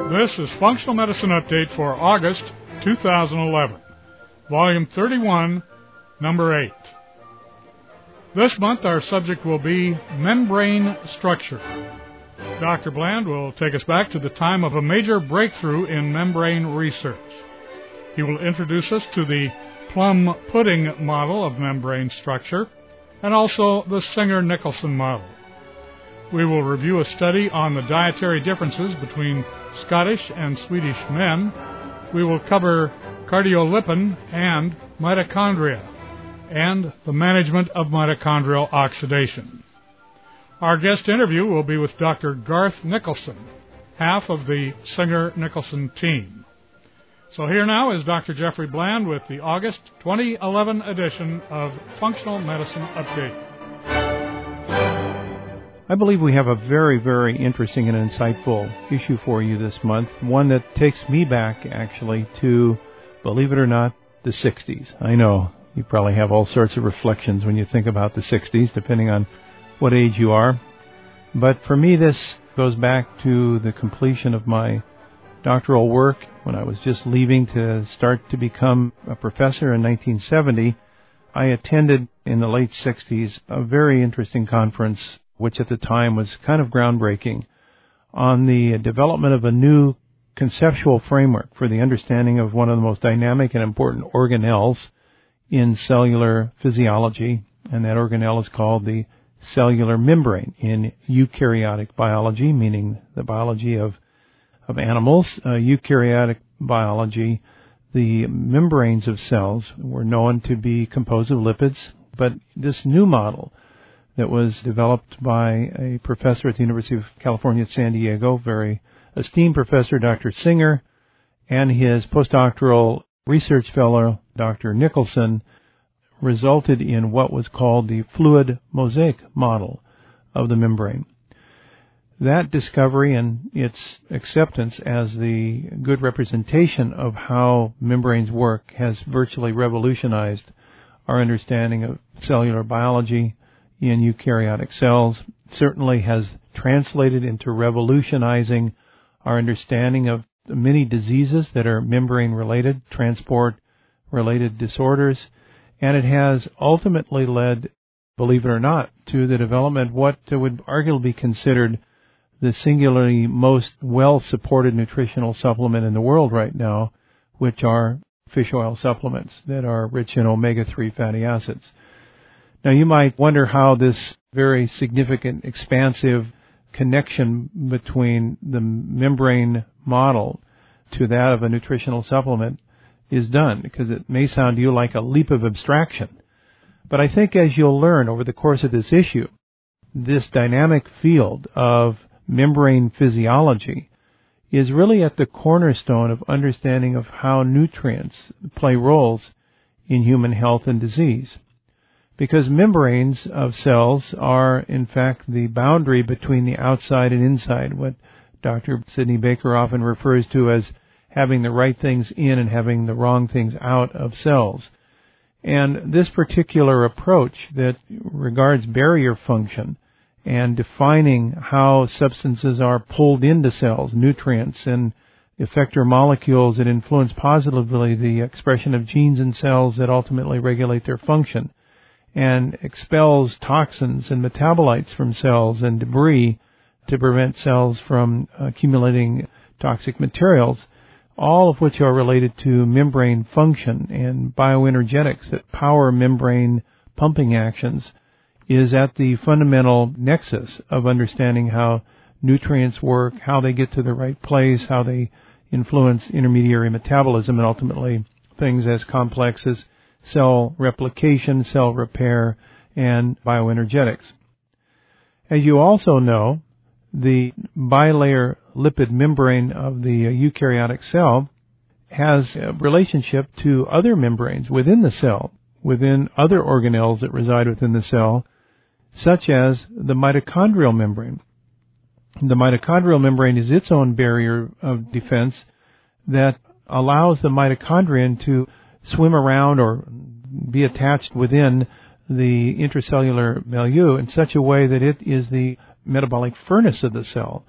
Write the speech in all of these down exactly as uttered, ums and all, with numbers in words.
This is Functional Medicine Update for August two thousand eleven, Volume thirty-one, Number eight. This month our subject will be membrane structure. Doctor Bland will take us back to the time of a major breakthrough in membrane research. He will introduce us to the plum pudding model of membrane structure and also the Singer-Nicolson model. We will review a study on the dietary differences between Scottish and Swedish men. We will cover cardiolipin and mitochondria and the management of mitochondrial oxidation. Our guest interview will be with Doctor Garth Nicholson, half of the Singer-Nicolson team. So here now is Doctor Jeffrey Bland with the August twenty eleven edition of Functional Medicine Update. I believe we have a very, very interesting and insightful issue for you this month, one that takes me back, actually, to, believe it or not, the sixties. I know you probably have all sorts of reflections when you think about the sixties, depending on what age you are. But for me, this goes back to the completion of my doctoral work when I was just leaving to start to become a professor in nineteen seventy. I attended in the late sixties a very interesting conference, which at the time was kind of groundbreaking, on the development of a new conceptual framework for the understanding of one of the most dynamic and important organelles in cellular physiology, and that organelle is called the cellular membrane in eukaryotic biology, meaning the biology of, of animals. Uh, eukaryotic biology, the membranes of cells were known to be composed of lipids, but this new model that was developed by a professor at the University of California at San Diego, very esteemed professor, Doctor Singer, and his postdoctoral research fellow, Doctor Nicholson, resulted in what was called the fluid mosaic model of the membrane. That discovery and its acceptance as the good representation of how membranes work has virtually revolutionized our understanding of cellular biology in eukaryotic cells. Certainly has translated into revolutionizing our understanding of the many diseases that are membrane-related, transport-related disorders, and it has ultimately led, believe it or not, to the development of what would arguably be considered the singularly most well-supported nutritional supplement in the world right now, which are fish oil supplements that are rich in omega three fatty acids. Now, you might wonder how this very significant, expansive connection between the membrane model to that of a nutritional supplement is done, because it may sound to you like a leap of abstraction. But I think as you'll learn over the course of this issue, this dynamic field of membrane physiology is really at the cornerstone of understanding of how nutrients play roles in human health and disease. Because membranes of cells are, in fact, the boundary between the outside and inside, what Doctor Sidney Baker often refers to as having the right things in and having the wrong things out of cells. And this particular approach that regards barrier function and defining how substances are pulled into cells, nutrients and effector molecules that influence positively the expression of genes in cells that ultimately regulate their function, and expels toxins and metabolites from cells and debris to prevent cells from accumulating toxic materials, all of which are related to membrane function and bioenergetics that power membrane pumping actions, is at the fundamental nexus of understanding how nutrients work, how they get to the right place, how they influence intermediary metabolism, and ultimately things as complex as cell replication, cell repair, and bioenergetics. As you also know, the bilayer lipid membrane of the eukaryotic cell has a relationship to other membranes within the cell, within other organelles that reside within the cell, such as the mitochondrial membrane. The mitochondrial membrane is its own barrier of defense that allows the mitochondrion to swim around or be attached within the intracellular milieu in such a way that it is the metabolic furnace of the cell.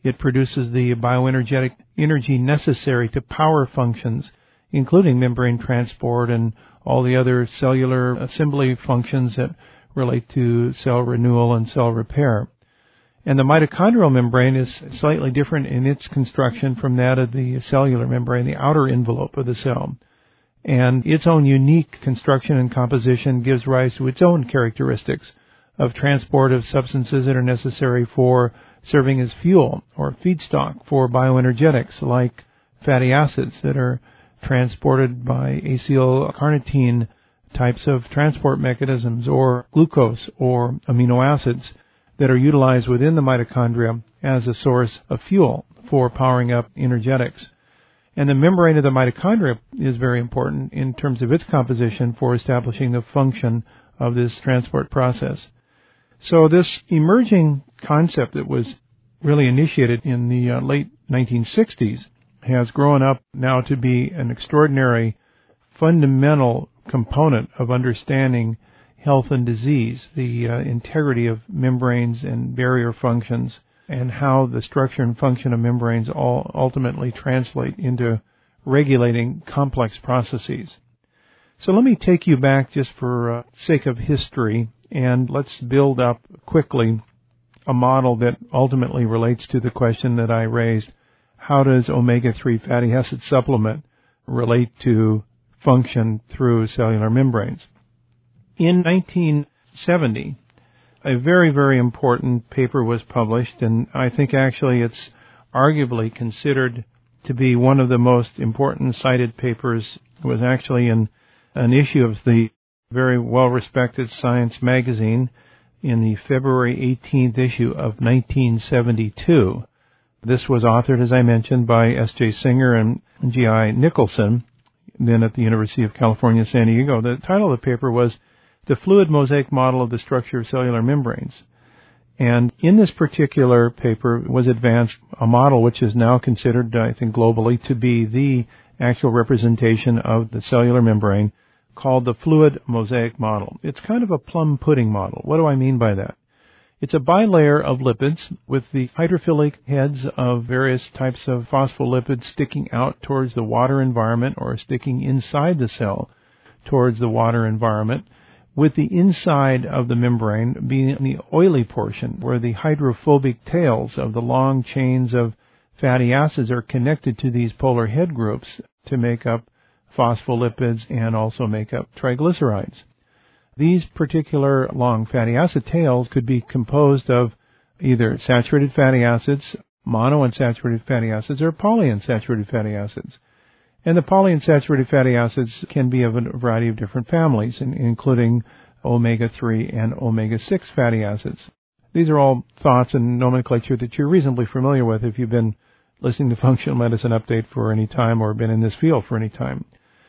It produces the bioenergetic energy necessary to power functions, including membrane transport and all the other cellular assembly functions that relate to cell renewal and cell repair. And the mitochondrial membrane is slightly different in its construction from that of the cellular membrane, the outer envelope of the cell. And its own unique construction and composition gives rise to its own characteristics of transport of substances that are necessary for serving as fuel or feedstock for bioenergetics, like fatty acids that are transported by acylcarnitine types of transport mechanisms, or glucose or amino acids that are utilized within the mitochondria as a source of fuel for powering up energetics. And the membrane of the mitochondria is very important in terms of its composition for establishing the function of this transport process. So this emerging concept that was really initiated in the uh, late nineteen sixties has grown up now to be an extraordinary fundamental component of understanding health and disease, the uh, integrity of membranes and barrier functions, and how the structure and function of membranes all ultimately translate into regulating complex processes. So let me take you back just for uh, sake of history, and let's build up quickly a model that ultimately relates to the question that I raised: how does omega three fatty acid supplement relate to function through cellular membranes? In nineteen seventy, a very, very important paper was published, and I think actually it's arguably considered to be one of the most important cited papers. It was actually in an issue of the very well-respected Science magazine in the February eighteenth issue of nineteen seventy-two. This was authored, as I mentioned, by S J Singer and G I Nicholson, then at the University of California, San Diego. The title of the paper was The Fluid Mosaic Model of the Structure of Cellular Membranes. And in this particular paper was advanced a model which is now considered, I think globally, to be the actual representation of the cellular membrane, called the Fluid Mosaic Model. It's kind of a plum pudding model. What do I mean by that? It's a bilayer of lipids with the hydrophilic heads of various types of phospholipids sticking out towards the water environment or sticking inside the cell towards the water environment, with the inside of the membrane being the oily portion where the hydrophobic tails of the long chains of fatty acids are connected to these polar head groups to make up phospholipids and also make up triglycerides. These particular long fatty acid tails could be composed of either saturated fatty acids, monounsaturated fatty acids, or polyunsaturated fatty acids. And the polyunsaturated fatty acids can be of a variety of different families, including omega three and omega six fatty acids. These are all thoughts and nomenclature that you're reasonably familiar with if you've been listening to Functional Medicine Update for any time or been in this field for any time.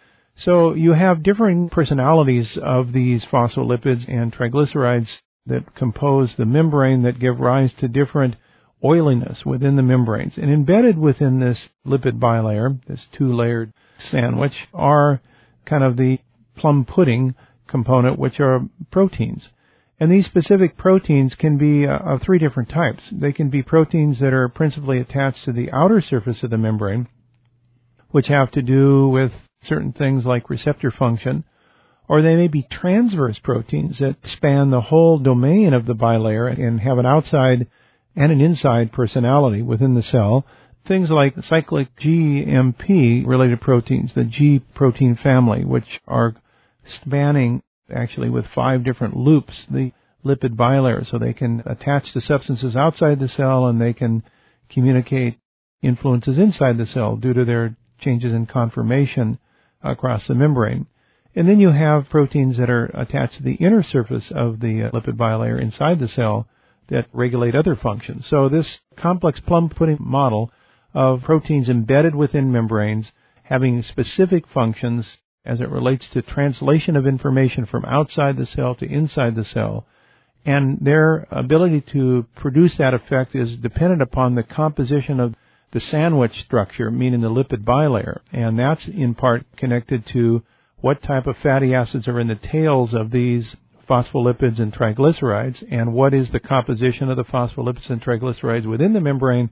So you have different personalities of these phospholipids and triglycerides that compose the membrane that give rise to different oiliness within the membranes. And embedded within this lipid bilayer, this two-layered sandwich, are kind of the plum pudding component, which are proteins. And these specific proteins can be uh, of three different types. They can be proteins that are principally attached to the outer surface of the membrane, which have to do with certain things like receptor function, or they may be transverse proteins that span the whole domain of the bilayer and have an outside and an inside personality within the cell. Things like cyclic G M P-related proteins, the G protein family, which are spanning actually with five different loops the lipid bilayer, so they can attach to substances outside the cell and they can communicate influences inside the cell due to their changes in conformation across the membrane. And then you have proteins that are attached to the inner surface of the lipid bilayer inside the cell that regulate other functions. So this complex plum pudding model of proteins embedded within membranes having specific functions as it relates to translation of information from outside the cell to inside the cell, and their ability to produce that effect is dependent upon the composition of the sandwich structure, meaning the lipid bilayer, and that's in part connected to what type of fatty acids are in the tails of these phospholipids and triglycerides, and what is the composition of the phospholipids and triglycerides within the membrane,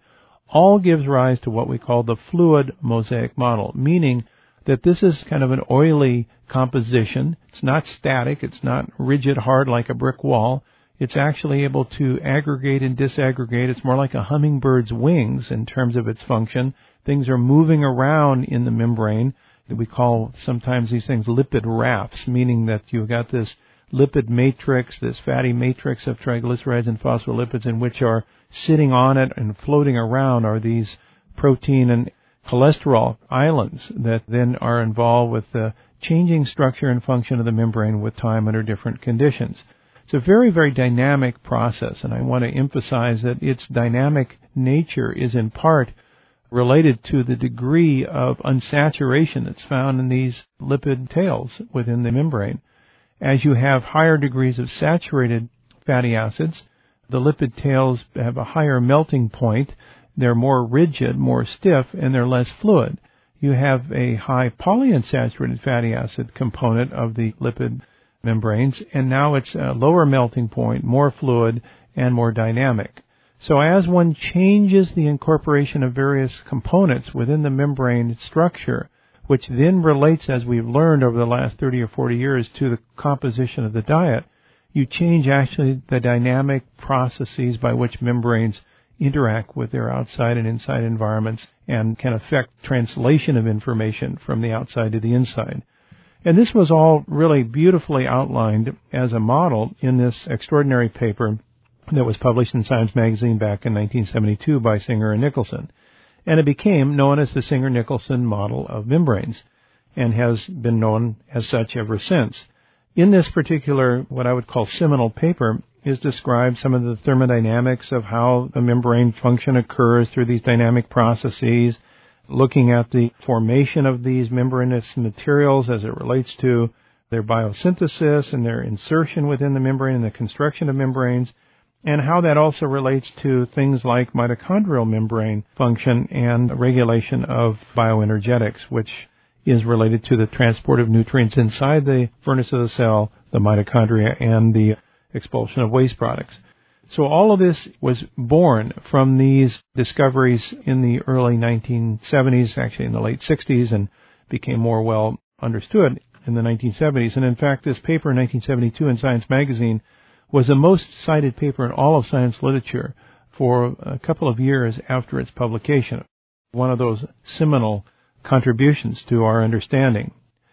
all gives rise to what we call the fluid mosaic model, meaning that this is kind of an oily composition. It's not static. It's not rigid, hard like a brick wall. It's actually able to aggregate and disaggregate. It's more like a hummingbird's wings in terms of its function. Things are moving around in the membrane. We call sometimes these things lipid rafts, meaning that you've got this lipid matrix, this fatty matrix of triglycerides and phospholipids, in which are sitting on it and floating around are these protein and cholesterol islands that then are involved with the changing structure and function of the membrane with time under different conditions. It's a very, very dynamic process, and I want to emphasize that its dynamic nature is in part related to the degree of unsaturation that's found in these lipid tails within the membrane. As you have higher degrees of saturated fatty acids, the lipid tails have a higher melting point. They're more rigid, more stiff, and they're less fluid. You have a high polyunsaturated fatty acid component of the lipid membranes, and now it's a lower melting point, more fluid, and more dynamic. So as one changes the incorporation of various components within the membrane structure, which then relates, as we've learned over the last thirty or forty years, to the composition of the diet, you change actually the dynamic processes by which membranes interact with their outside and inside environments and can affect translation of information from the outside to the inside. And this was all really beautifully outlined as a model in this extraordinary paper that was published in Science magazine back in nineteen seventy-two by Singer and Nicholson. And it became known as the Singer-Nicholson model of membranes and has been known as such ever since. In this particular, what I would call seminal paper, is described some of the thermodynamics of how the membrane function occurs through these dynamic processes, looking at the formation of these membranous materials as it relates to their biosynthesis and their insertion within the membrane and the construction of membranes, and how that also relates to things like mitochondrial membrane function and regulation of bioenergetics, which is related to the transport of nutrients inside the furnace of the cell, the mitochondria, and the expulsion of waste products. So all of this was born from these discoveries in the early nineteen seventies, actually in the late sixties, and became more well understood in the nineteen seventies. And in fact, this paper in nineteen seventy-two in Science magazine was the most cited paper in all of science literature for a couple of years after its publication. One of those seminal contributions to our understanding.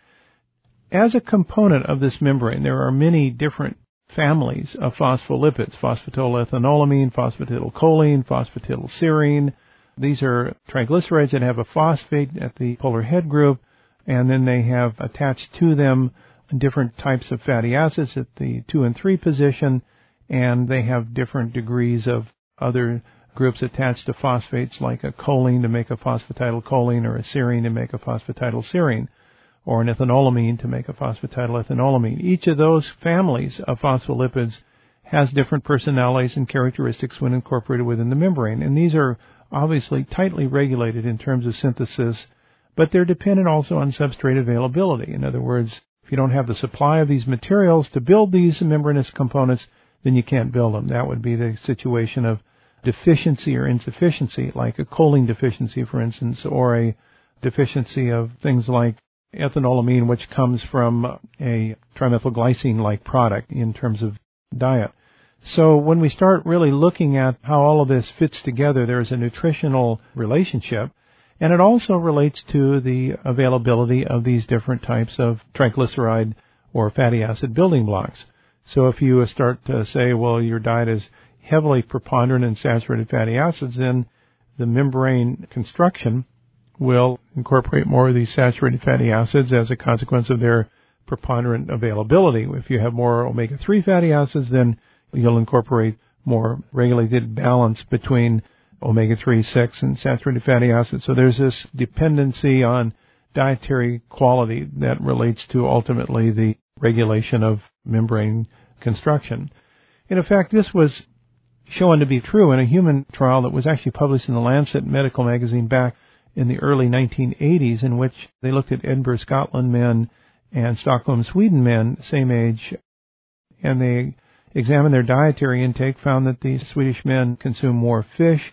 As a component of this membrane, there are many different families of phospholipids: phosphatidylethanolamine, phosphatidylcholine, phosphatidylserine. These are triglycerides that have a phosphate at the polar head group, and then they have attached to them different types of fatty acids at the two and three position, and they have different degrees of other groups attached to phosphates, like a choline to make a phosphatidylcholine, or a serine to make a phosphatidylserine, or an ethanolamine to make a phosphatidylethanolamine. Each of those families of phospholipids has different personalities and characteristics when incorporated within the membrane, and these are obviously tightly regulated in terms of synthesis, but they're dependent also on substrate availability. In other words, if you don't have the supply of these materials to build these membranous components, then you can't build them. That would be the situation of deficiency or insufficiency, like a choline deficiency, for instance, or a deficiency of things like ethanolamine, which comes from a trimethylglycine-like product in terms of diet. So when we start really looking at how all of this fits together, there's a nutritional relationship. And it also relates to the availability of these different types of triglyceride or fatty acid building blocks. So if you start to say, well, your diet is heavily preponderant in saturated fatty acids, then the membrane construction will incorporate more of these saturated fatty acids as a consequence of their preponderant availability. If you have more omega three fatty acids, then you'll incorporate more regulated balance between omega three, six, and saturated fatty acids. So there's this dependency on dietary quality that relates to ultimately the regulation of membrane construction. And in fact, this was shown to be true in a human trial that was actually published in the Lancet Medical magazine back in the early nineteen eighties, in which they looked at Edinburgh, Scotland men and Stockholm, Sweden men, same age, and they examined their dietary intake, found that these Swedish men consumed more fish,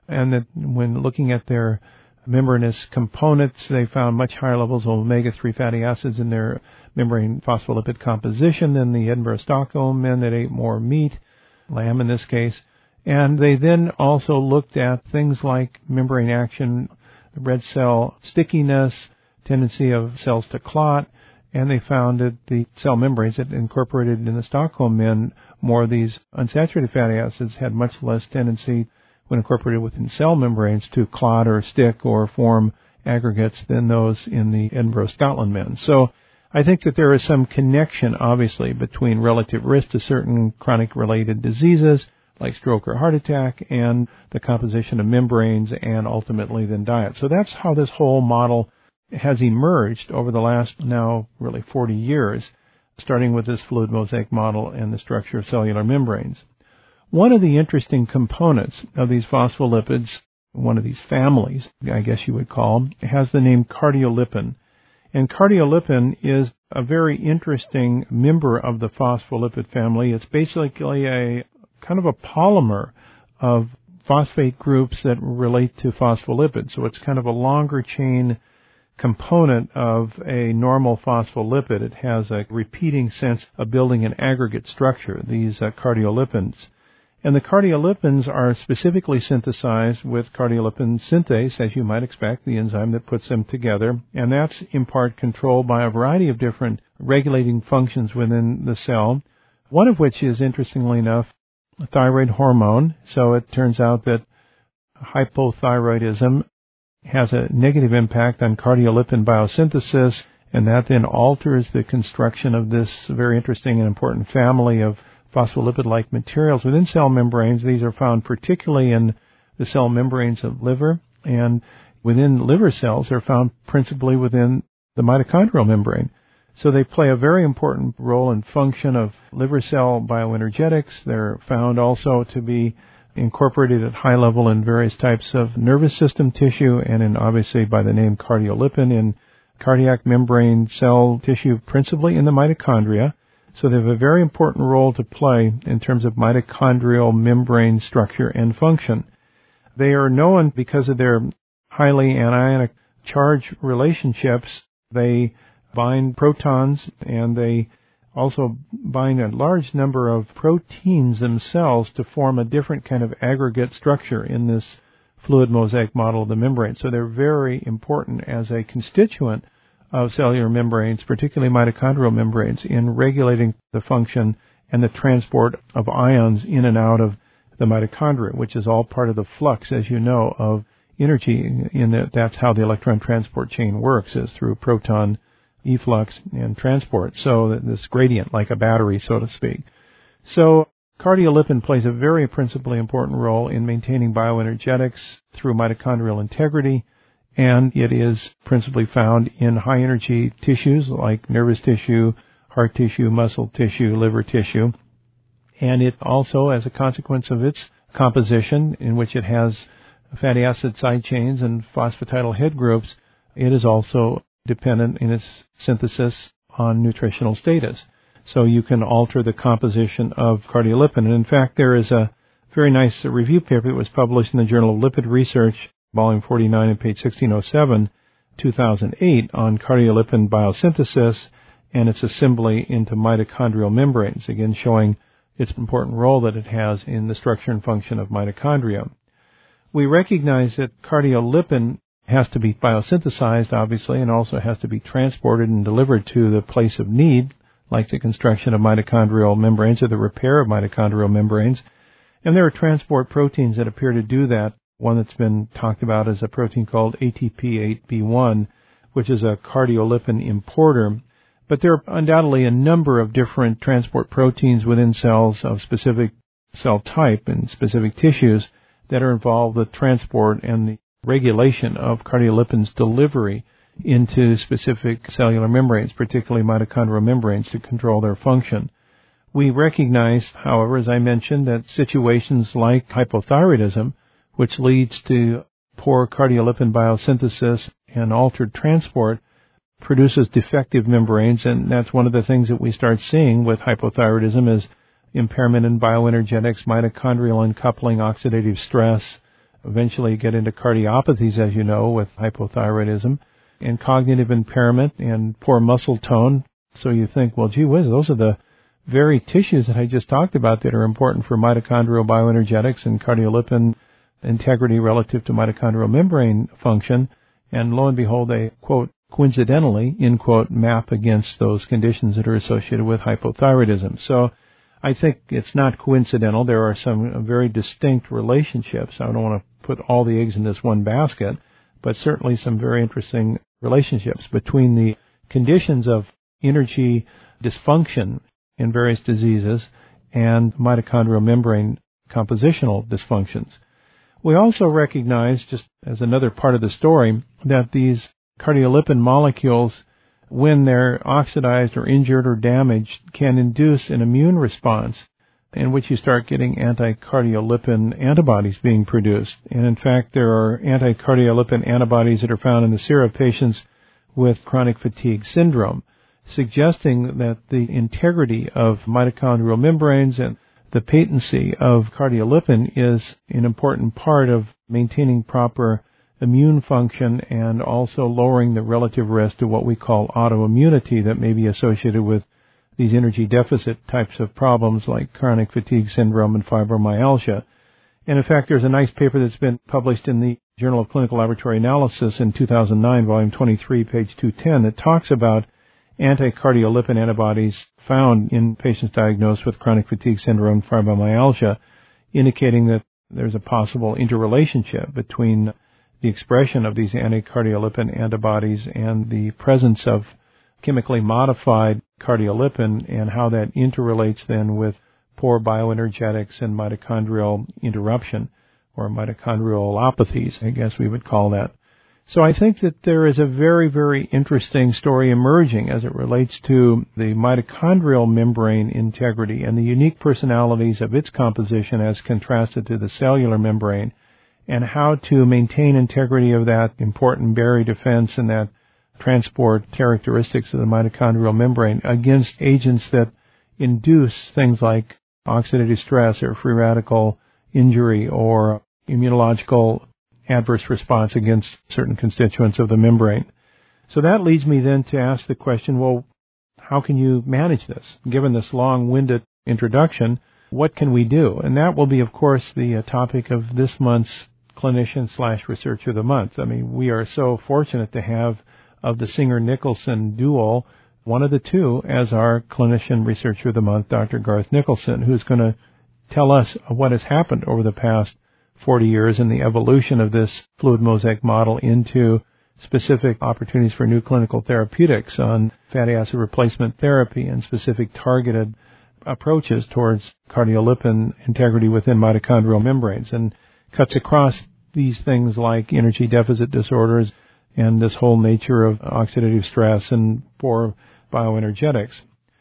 and that when looking at their membranous components, they found much higher levels of omega three fatty acids in their membrane phospholipid composition than the Edinburgh Stockholm men that ate more meat, lamb in this case. And they then also looked at things like membrane action, red cell stickiness, tendency of cells to clot, and they found that the cell membranes that incorporated in the Stockholm men more of these unsaturated fatty acids had much less tendency when incorporated within cell membranes to clot or stick or form aggregates than those in the Edinburgh Scotland men. So I think that there is some connection, obviously, between relative risk to certain chronic related diseases like stroke or heart attack and the composition of membranes and ultimately then diet. So that's how this whole model has emerged over the last now really forty years, starting with this fluid mosaic model and the structure of cellular membranes. One of the interesting components of these phospholipids, one of these families, I guess you would call them, has the name cardiolipin. And cardiolipin is a very interesting member of the phospholipid family. It's basically a kind of a polymer of phosphate groups that relate to phospholipids. So it's kind of a longer chain component of a normal phospholipid. It has a repeating sense of building an aggregate structure, these uh, cardiolipins. And the cardiolipins are specifically synthesized with cardiolipin synthase, as you might expect, the enzyme that puts them together. And that's in part controlled by a variety of different regulating functions within the cell, one of which is, interestingly enough, thyroid hormone. So it turns out that hypothyroidism has a negative impact on cardiolipin biosynthesis, and that then alters the construction of this very interesting and important family of phospholipid-like materials within cell membranes. These are found particularly in the cell membranes of liver, and within liver cells they're found principally within the mitochondrial membrane. So they play a very important role and function of liver cell bioenergetics. They're found also to be incorporated at high level in various types of nervous system tissue and in, obviously, by the name cardiolipin, in cardiac membrane cell tissue, principally in the mitochondria. So they have a very important role to play in terms of mitochondrial membrane structure and function. They are known because of their highly anionic charge relationships. They bind protons, and they also bind a large number of proteins themselves to form a different kind of aggregate structure in this fluid mosaic model of the membrane. So they're very important as a constituent of cellular membranes, particularly mitochondrial membranes, in regulating the function and the transport of ions in and out of the mitochondria, which is all part of the flux, as you know, of energy. In that, that's how the electron transport chain works, is through proton efflux and transport. So this gradient, like a battery, so to speak. So cardiolipin plays a very principally important role in maintaining bioenergetics through mitochondrial integrity, and it is principally found in high-energy tissues like nervous tissue, heart tissue, muscle tissue, liver tissue. And it also, as a consequence of its composition, in which it has fatty acid side chains and phosphatidyl head groups, it is also dependent in its synthesis on nutritional status. So you can alter the composition of cardiolipin. And in fact, there is a very nice review paper that was published in the Journal of Lipid Research, volume forty-nine and page sixteen oh seven, two thousand eight, on cardiolipin biosynthesis and its assembly into mitochondrial membranes, again showing its important role that it has in the structure and function of mitochondria. We recognize that cardiolipin has to be biosynthesized, obviously, and also has to be transported and delivered to the place of need, like the construction of mitochondrial membranes or the repair of mitochondrial membranes. And there are transport proteins that appear to do that. One that's been talked about is a protein called A T P eight B one, which is a cardiolipin importer. But there are undoubtedly a number of different transport proteins within cells of specific cell type and specific tissues that are involved with transport and the regulation of cardiolipin's delivery into specific cellular membranes, particularly mitochondrial membranes, to control their function. We recognize, however, as I mentioned, that situations like hypothyroidism, which leads to poor cardiolipin biosynthesis and altered transport, produces defective membranes, and that's one of the things that we start seeing with hypothyroidism is impairment in bioenergetics, mitochondrial uncoupling, oxidative stress, eventually get into cardiopathies, as you know, with hypothyroidism, and cognitive impairment and poor muscle tone. So you think, well, gee whiz, those are the very tissues that I just talked about that are important for mitochondrial bioenergetics and cardiolipin integrity relative to mitochondrial membrane function. And lo and behold, they, quote, coincidentally, in quote, map against those conditions that are associated with hypothyroidism. So I think it's not coincidental. There are some very distinct relationships. I don't want to put all the eggs in this one basket, but certainly some very interesting relationships between the conditions of energy dysfunction in various diseases and mitochondrial membrane compositional dysfunctions. We also recognize, just as another part of the story, that these cardiolipin molecules, when they're oxidized or injured or damaged, can induce an immune response in which you start getting anti-cardiolipin antibodies being produced. And in fact, there are anti-cardiolipin antibodies that are found in the serum of patients with chronic fatigue syndrome, suggesting that the integrity of mitochondrial membranes and the patency of cardiolipin is an important part of maintaining proper immune function and also lowering the relative risk to what we call autoimmunity that may be associated with these energy deficit types of problems like chronic fatigue syndrome and fibromyalgia. And in fact, there's a nice paper that's been published in the Journal of Clinical Laboratory Analysis in two thousand nine, volume twenty-three, page two ten, that talks about anti-cardiolipin antibodies found in patients diagnosed with chronic fatigue syndrome and fibromyalgia, indicating that there's a possible interrelationship between the expression of these anti-cardiolipin antibodies and the presence of chemically modified cardiolipin and how that interrelates then with poor bioenergetics and mitochondrial interruption or mitochondrialopathies, I guess we would call that. So I think that there is a very, very interesting story emerging as it relates to the mitochondrial membrane integrity and the unique personalities of its composition as contrasted to the cellular membrane, and how to maintain integrity of that important barrier defense and that transport characteristics of the mitochondrial membrane against agents that induce things like oxidative stress or free radical injury or immunological adverse response against certain constituents of the membrane. So that leads me then to ask the question, well, how can you manage this? Given this long-winded introduction, what can we do? And that will be, of course, the uh, topic of this month's Clinician slash Researcher of the Month. I mean, we are so fortunate to have of the Singer-Nicholson duo, one of the two as our Clinician Researcher of the Month, Doctor Garth Nicholson, who's going to tell us what has happened over the past forty years in the evolution of this fluid mosaic model into specific opportunities for new clinical therapeutics on fatty acid replacement therapy and specific targeted approaches towards cardiolipin integrity within mitochondrial membranes, and cuts across these things like energy deficit disorders and this whole nature of oxidative stress and poor bioenergetics.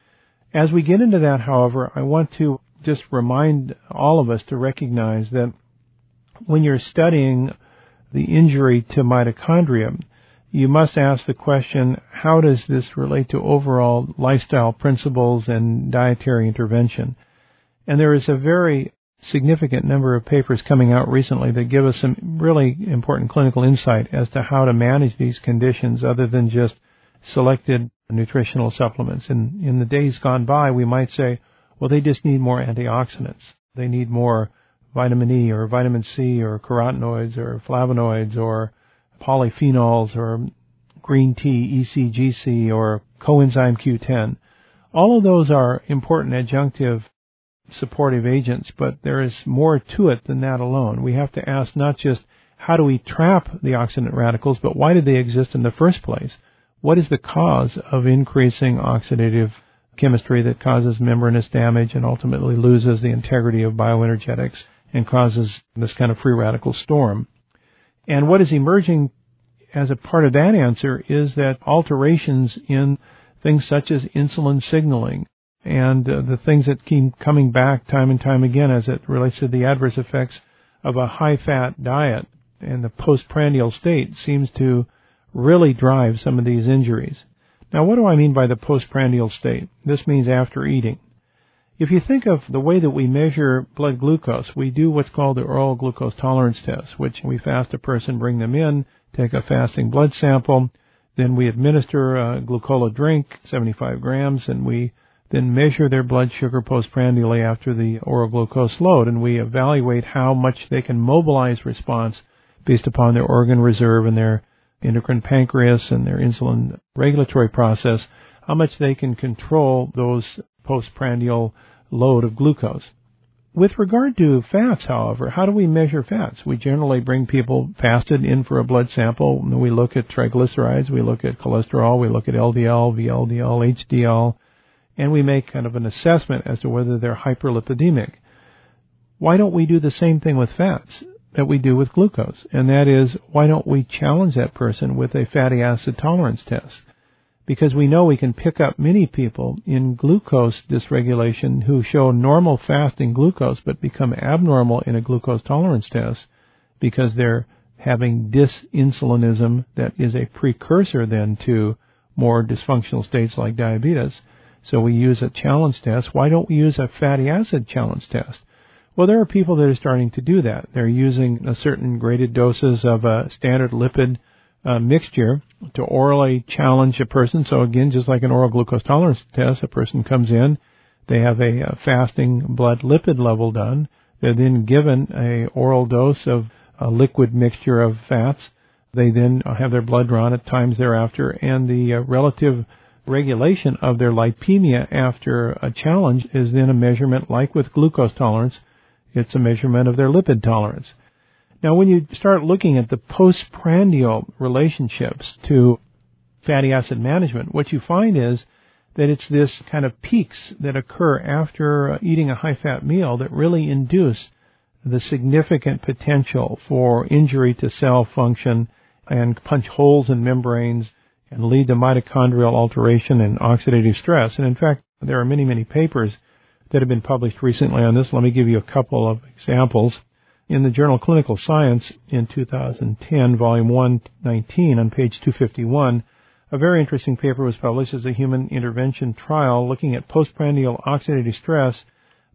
As we get into that, however, I want to just remind all of us to recognize that when you're studying the injury to mitochondria, you must ask the question, how does this relate to overall lifestyle principles and dietary intervention? And there is a very significant number of papers coming out recently that give us some really important clinical insight as to how to manage these conditions other than just selected nutritional supplements. And in the days gone by, we might say, well, they just need more antioxidants. They need more vitamin E or vitamin C or carotenoids or flavonoids or polyphenols or green tea, E C G C or coenzyme Q ten. All of those are important adjunctive supportive agents, but there is more to it than that alone. We have to ask not just how do we trap the oxidant radicals, but why did they exist in the first place? What is the cause of increasing oxidative chemistry that causes membranous damage and ultimately loses the integrity of bioenergetics and causes this kind of free radical storm? And what is emerging as a part of that answer is that alterations in things such as insulin signaling and uh, the things that keep coming back time and time again as it relates to the adverse effects of a high-fat diet and the postprandial state seems to really drive some of these injuries. Now, what do I mean by the postprandial state? This means after eating. If you think of the way that we measure blood glucose, we do what's called the oral glucose tolerance test, which we fast a person, bring them in, take a fasting blood sample, then we administer a glucola drink, seventy-five grams, and we then measure their blood sugar postprandially after the oral glucose load, and we evaluate how much they can mobilize response based upon their organ reserve and their endocrine pancreas and their insulin regulatory process, how much they can control those postprandial load of glucose. With regard to fats, however, how do we measure fats? We generally bring people fasted in for a blood sample. We look at triglycerides, we look at cholesterol, we look at L D L, V L D L, H D L, and we make kind of an assessment as to whether they're hyperlipidemic. Why don't we do the same thing with fats that we do with glucose? And that is, why don't we challenge that person with a fatty acid tolerance test? Because we know we can pick up many people in glucose dysregulation who show normal fasting glucose but become abnormal in a glucose tolerance test because they're having dysinsulinism that is a precursor then to more dysfunctional states like diabetes. So we use a challenge test. Why don't we use a fatty acid challenge test? Well, there are people that are starting to do that. They're using a certain graded doses of a standard lipid uh, mixture to orally challenge a person. So again, just like an oral glucose tolerance test, a person comes in, they have a, a fasting blood lipid level done. They're then given a oral dose of a liquid mixture of fats. They then have their blood drawn at times thereafter, and the uh, relative regulation of their lipemia after a challenge is then a measurement like with glucose tolerance. It's a measurement of their lipid tolerance. Now, when you start looking at the postprandial relationships to fatty acid management, what you find is that it's this kind of peaks that occur after eating a high-fat meal that really induce the significant potential for injury to cell function and punch holes in membranes and lead to mitochondrial alteration and oxidative stress. And in fact, there are many, many papers that have been published recently on this. Let me give you a couple of examples. In the journal Clinical Science in two thousand ten, volume one nineteen, on page two fifty-one, a very interesting paper was published as a human intervention trial looking at postprandial oxidative stress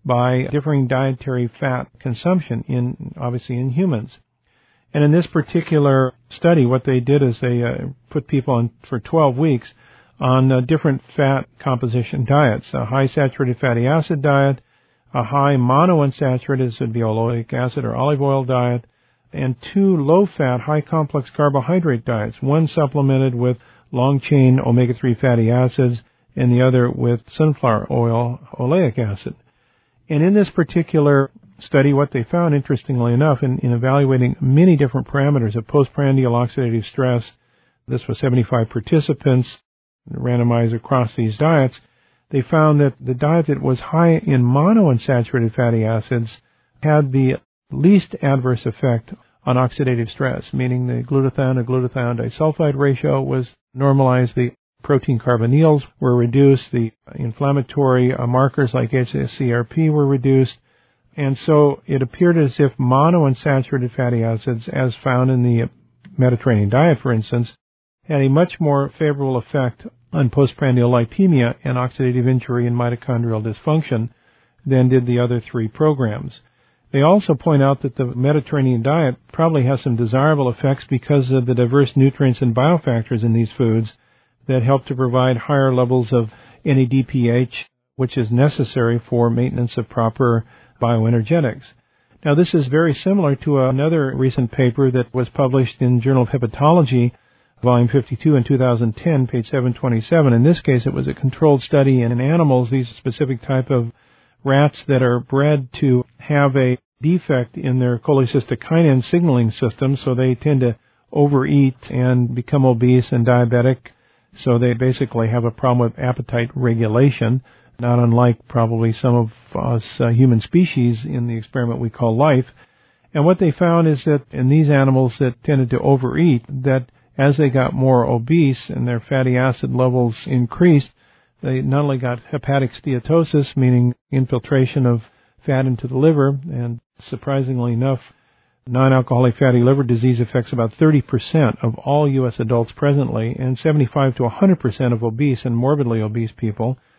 by differing dietary fat consumption in, obviously, in humans. And in this particular study, what they did is they uh, put people on for twelve weeks on uh, different fat composition diets, a high saturated fatty acid diet, a high monounsaturated, this would be oleic acid or olive oil diet, and two low-fat, high-complex carbohydrate diets, one supplemented with long-chain omega three fatty acids and the other with sunflower oil oleic acid. And in this particular study, what they found, interestingly enough, in, in evaluating many different parameters of postprandial oxidative stress, this was seventy-five participants randomized across these diets, they found that the diet that was high in monounsaturated fatty acids had the least adverse effect on oxidative stress, meaning the glutathione to glutathione disulfide ratio was normalized, the protein carbonyls were reduced, the inflammatory markers like H S C R P were reduced, and so it appeared as if monounsaturated fatty acids, as found in the Mediterranean diet, for instance, had a much more favorable effect on postprandial lipemia and oxidative injury and mitochondrial dysfunction than did the other three programs. They also point out that the Mediterranean diet probably has some desirable effects because of the diverse nutrients and biofactors in these foods that help to provide higher levels of N A D P H, which is necessary for maintenance of proper bioenergetics. Now, this is very similar to another recent paper that was published in Journal of Hepatology, volume fifty-two in two thousand ten, page seven twenty-seven. In this case, it was a controlled study in animals, these specific type of rats that are bred to have a defect in their cholecystokinin signaling system, so they tend to overeat and become obese and diabetic. So they basically have a problem with appetite regulation, not unlike probably some of us uh, human species in the experiment we call life. And what they found is that in these animals that tended to overeat, that as they got more obese and their fatty acid levels increased, they not only got hepatic steatosis, meaning infiltration of fat into the liver, and surprisingly enough, non-alcoholic fatty liver disease affects about thirty percent of all U S adults presently, and seventy-five to one hundred percent of obese and morbidly obese people.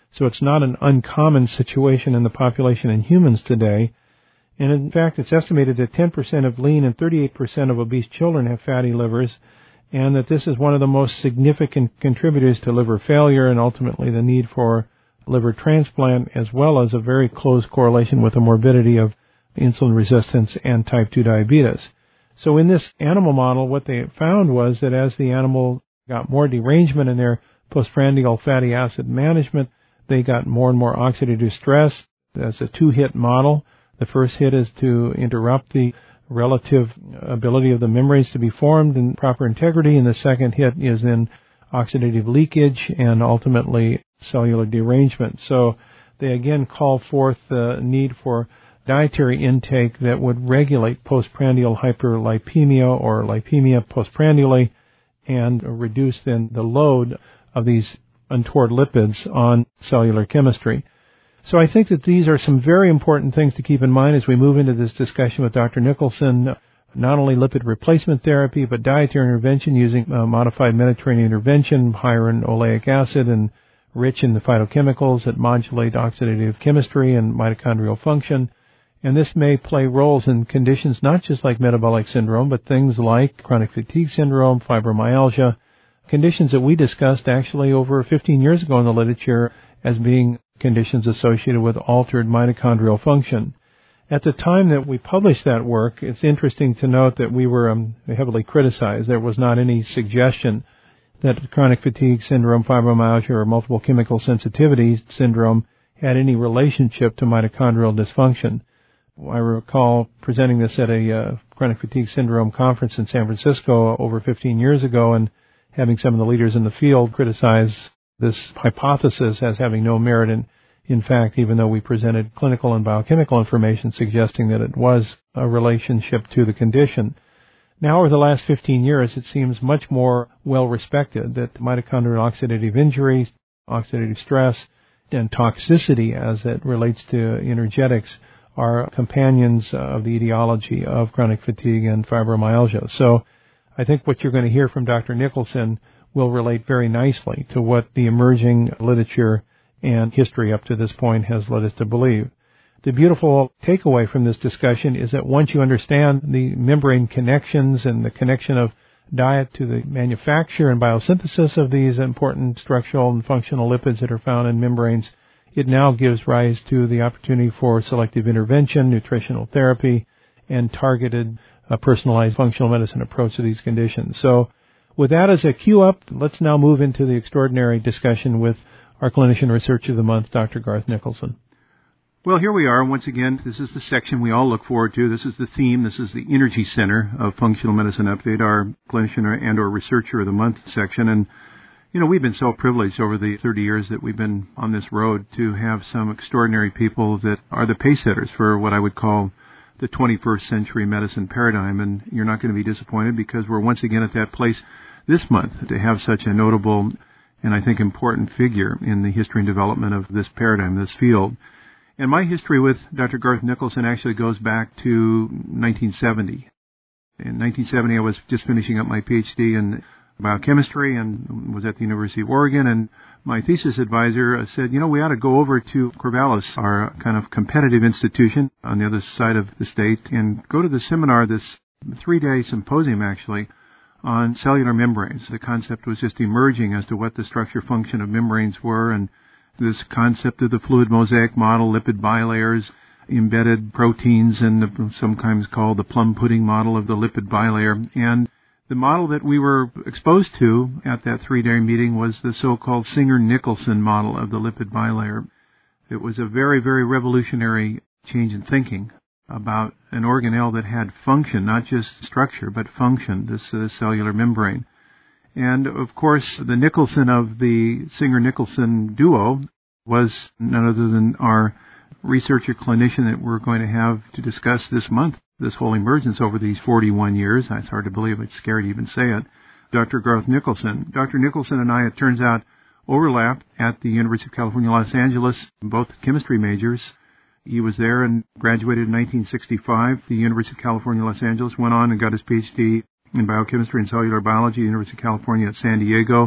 So it's not an uncommon situation in the population in humans today. And in fact, it's estimated that ten percent of lean and thirty-eight percent of obese children have fatty livers, and that this is one of the most significant contributors to liver failure and ultimately the need for liver transplant, as well as a very close correlation with the morbidity of insulin resistance and type two diabetes. So in this animal model, what they found was that as the animal got more derangement in their postprandial fatty acid management, they got more and more oxidative stress. That's a two-hit model. The first hit is to interrupt the relative ability of the membranes to be formed in proper integrity, and the second hit is in oxidative leakage and ultimately cellular derangement. So they again call forth the need for dietary intake that would regulate postprandial hyperlipemia or lipemia postprandially and reduce then the load of these untoward lipids on cellular chemistry. So I think that these are some very important things to keep in mind as we move into this discussion with Doctor Nicholson, not only lipid replacement therapy, but dietary intervention using uh, modified Mediterranean intervention, higher in oleic acid and rich in the phytochemicals that modulate oxidative chemistry and mitochondrial function. And this may play roles in conditions not just like metabolic syndrome, but things like chronic fatigue syndrome, fibromyalgia, conditions that we discussed actually over fifteen years ago in the literature as being conditions associated with altered mitochondrial function. At the time that we published that work, it's interesting to note that we were um, heavily criticized. There was not any suggestion that chronic fatigue syndrome, fibromyalgia, or multiple chemical sensitivity syndrome had any relationship to mitochondrial dysfunction. I recall presenting this at a uh, chronic fatigue syndrome conference in San Francisco over fifteen years ago and having some of the leaders in the field criticize this hypothesis as having no merit. And in fact, even though we presented clinical and biochemical information suggesting that it was a relationship to the condition, now over the last fifteen years, it seems much more well respected that mitochondrial oxidative injury, oxidative stress, and toxicity as it relates to energetics are companions of the etiology of chronic fatigue and fibromyalgia. So I think what you're going to hear from Doctor Nicholson will relate very nicely to what the emerging literature and history up to this point has led us to believe. The beautiful takeaway from this discussion is that once you understand the membrane connections and the connection of diet to the manufacture and biosynthesis of these important structural and functional lipids that are found in membranes, it now gives rise to the opportunity for selective intervention, nutritional therapy, and targeted uh, personalized functional medicine approach to these conditions. So with that as a cue up, let's now move into the extraordinary discussion with our Clinician Researcher of the Month, Doctor Garth Nicholson. Well, here we are. Once again, this is the section we all look forward to. This is the theme. This is the Energy Center of Functional Medicine Update, our Clinician and or Researcher of the Month section. And, you know, we've been so privileged over the thirty years that we've been on this road to have some extraordinary people that are the pace setters for what I would call the twenty-first century medicine paradigm. And you're not going to be disappointed because we're once again at that place this month to have such a notable and I think important figure in the history and development of this paradigm, this field. And my history with Doctor Garth Nicholson actually goes back to nineteen seventy. In nineteen seventy, I was just finishing up my P H D in biochemistry and was at the University of Oregon. And my thesis advisor said, you know, we ought to go over to Corvallis, our kind of competitive institution on the other side of the state, and go to the seminar, this three-day symposium actually, on cellular membranes. The concept was just emerging as to what the structure function of membranes were, and this concept of the fluid mosaic model, lipid bilayers, embedded proteins, and the, sometimes called the plum pudding model of the lipid bilayer. And the model that we were exposed to at that three-day meeting was the so-called Singer-Nicholson model of the lipid bilayer. It was a very, very revolutionary change in thinking about an organelle that had function, not just structure, but function, this uh, cellular membrane. And, of course, the Nicholson of the Singer-Nicholson duo was none other than our researcher clinician that we're going to have to discuss this month, this whole emergence over these forty-one years. It's hard to believe. It's scary to even say it. Doctor Garth Nicholson. Doctor Nicholson and I, it turns out, overlapped at the University of California, Los Angeles, both chemistry majors. He was there and graduated in nineteen sixty-five. The University of California, Los Angeles, went on and got his P H D in biochemistry and cellular biology, University of California at San Diego.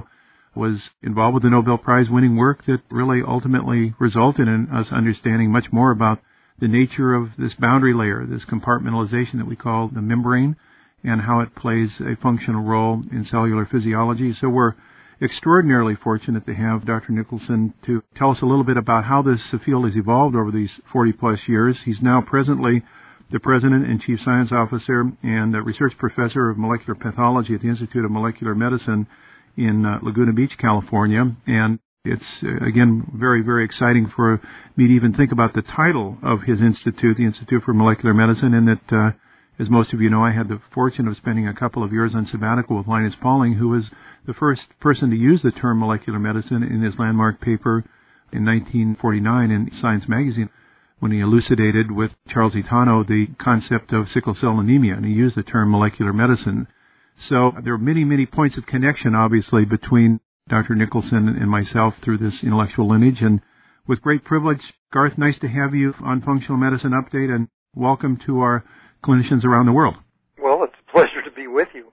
was involved with the Nobel Prize winning work that really ultimately resulted in us understanding much more about the nature of this boundary layer, this compartmentalization that we call the membrane, and how it plays a functional role in cellular physiology. So we're extraordinarily fortunate to have Doctor Nicholson to tell us a little bit about how this field has evolved over these forty plus years. He's now presently the President and Chief Science Officer and a Research Professor of Molecular Pathology at the Institute of Molecular Medicine in uh, Laguna Beach, California. And it's, uh, again, very, very exciting for me to even think about the title of his institute, the Institute for Molecular Medicine, and that, uh, as most of you know, I had the fortune of spending a couple of years on sabbatical with Linus Pauling, who was the first person to use the term molecular medicine in his landmark paper in nineteen forty-nine in Science magazine, when he elucidated with Charles Itano the concept of sickle cell anemia, and he used the term molecular medicine. So there are many, many points of connection, obviously, between Doctor Nicholson and myself through this intellectual lineage. And with great privilege, Garth, nice to have you on Functional Medicine Update, and welcome to our clinicians around the world. Well, it's a pleasure to be with you.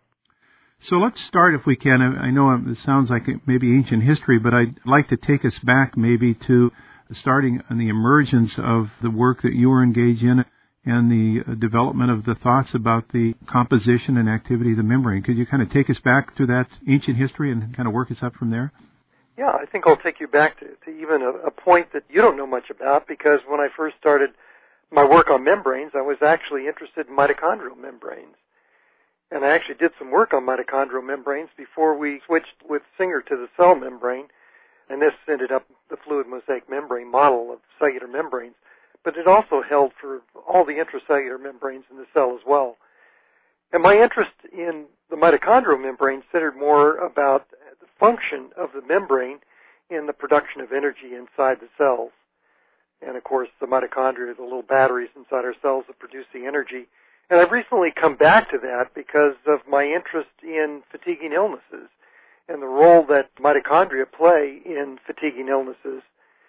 So let's start, if we can. I know it sounds like maybe ancient history, but I'd like to take us back maybe to starting on the emergence of the work that you were engaged in and the development of the thoughts about the composition and activity of the membrane. Could you kind of take us back to that ancient history and kind of work us up from there? Yeah, I think I'll take you back to, to even a, a point that you don't know much about, because when I first started my work on membranes, I was actually interested in mitochondrial membranes. And I actually did some work on mitochondrial membranes before we switched with Singer to the cell membrane. And this ended up the fluid mosaic membrane model of cellular membranes. But it also held for all the intracellular membranes in the cell as well. And my interest in the mitochondrial membrane centered more about the function of the membrane in the production of energy inside the cells. And, of course, the mitochondria are the little batteries inside our cells that produce the energy. And I've recently come back to that because of my interest in fatiguing illnesses and the role that mitochondria play in fatiguing illnesses.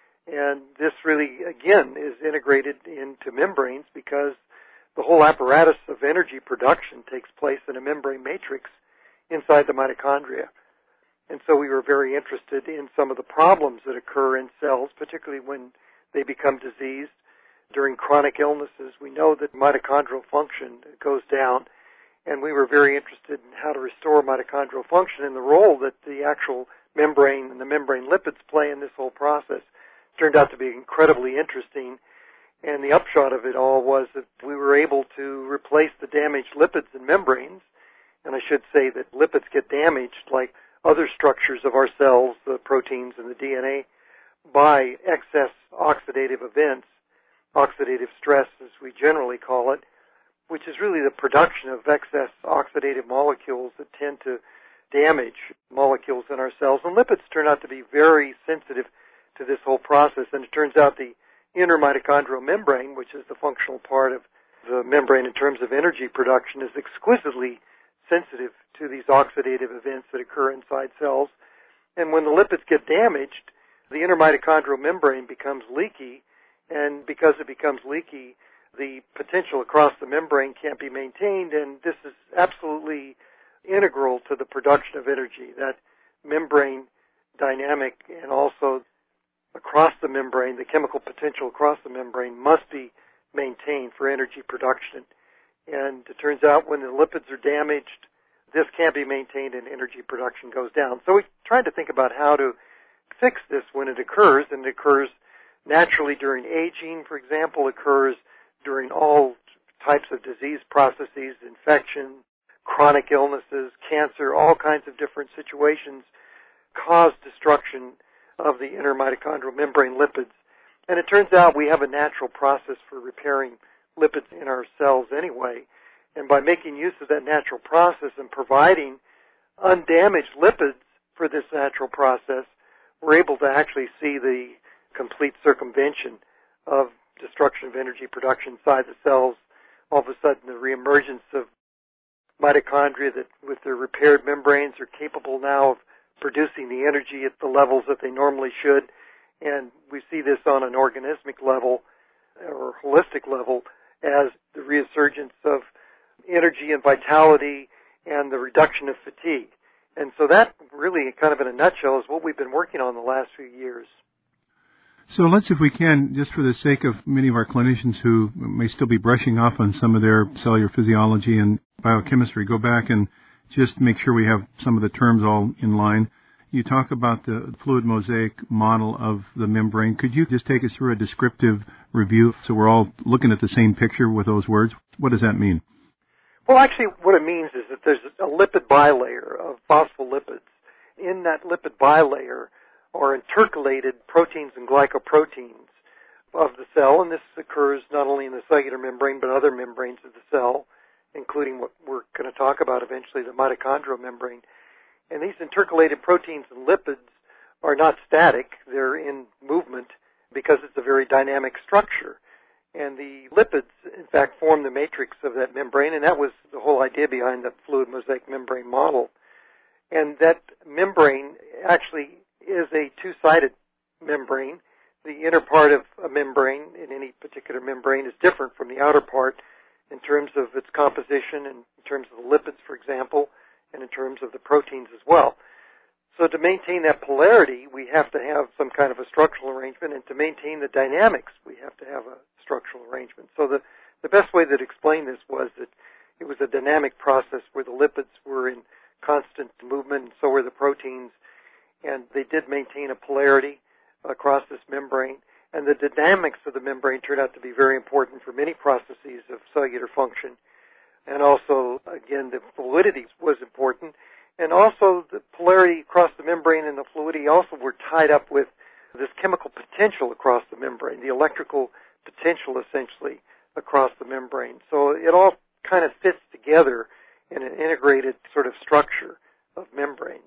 And this really, again, is integrated into membranes because the whole apparatus of energy production takes place in a membrane matrix inside the mitochondria. And so we were very interested in some of the problems that occur in cells, particularly when they become diseased. During chronic illnesses, we know that mitochondrial function goes down, and we were very interested in how to restore mitochondrial function and the role that the actual membrane and the membrane lipids play in this whole process. It turned out to be incredibly interesting, and the upshot of it all was that we were able to replace the damaged lipids in membranes, and I should say that lipids get damaged like other structures of our cells, the proteins and the D N A, by excess oxidative events, oxidative stress as we generally call it, which is really the production of excess oxidative molecules that tend to damage molecules in our cells. And lipids turn out to be very sensitive to this whole process. And it turns out the inner mitochondrial membrane, which is the functional part of the membrane in terms of energy production, is exquisitely sensitive to these oxidative events that occur inside cells. And when the lipids get damaged, the inner mitochondrial membrane becomes leaky, and because it becomes leaky, the potential across the membrane can't be maintained, and this is absolutely integral to the production of energy, that membrane dynamic, and also across the membrane, the chemical potential across the membrane must be maintained for energy production. And it turns out when the lipids are damaged, this can't be maintained and energy production goes down. So we tried to think about how to fix this when it occurs, and it occurs naturally during aging, for example, occurs during all types of disease processes, infection, chronic illnesses, cancer, all kinds of different situations cause destruction of the inner mitochondrial membrane lipids. And it turns out we have a natural process for repairing lipids in our cells anyway. And by making use of that natural process and providing undamaged lipids for this natural process, we're able to actually see the complete circumvention of destruction of energy production inside the cells. All of a sudden, the reemergence of mitochondria that, with their repaired membranes, are capable now of producing the energy at the levels that they normally should. And we see this on an organismic level or holistic level as the resurgence of energy and vitality and the reduction of fatigue. And so that really really kind of in a nutshell is what we've been working on the last few years. So let's, if we can, just for the sake of many of our clinicians who may still be brushing off on some of their cellular physiology and biochemistry, go back and just make sure we have some of the terms all in line. You talk about the fluid mosaic model of the membrane. Could you just take us through a descriptive review so we're all looking at the same picture with those words? What does that mean? Well, actually, what it means is that there's a lipid bilayer of phospholipids. In that lipid bilayer are intercalated proteins and glycoproteins of the cell, and this occurs not only in the cellular membrane but other membranes of the cell, including what we're going to talk about eventually, the mitochondrial membrane. And these intercalated proteins and lipids are not static. They're in movement because it's a very dynamic structure. And the lipids, in fact, form the matrix of that membrane, and that was the whole idea behind the fluid mosaic membrane model. And that membrane actually is a two-sided membrane. The inner part of a membrane in any particular membrane is different from the outer part in terms of its composition, and in terms of the lipids, for example, and in terms of the proteins as well. So to maintain that polarity, we have to have some kind of a structural arrangement, and to maintain the dynamics, we have to have a structural arrangement. So the, the best way that explained this was that it was a dynamic process where the lipids were in constant movement, and so were the proteins, and they did maintain a polarity across this membrane. And the dynamics of the membrane turned out to be very important for many processes of cellular function. And also, again, the fluidity was important. And also the polarity across the membrane and the fluidity also were tied up with this chemical potential across the membrane, the electrical potential essentially across the membrane. So it all kind of fits together in an integrated sort of structure of membranes.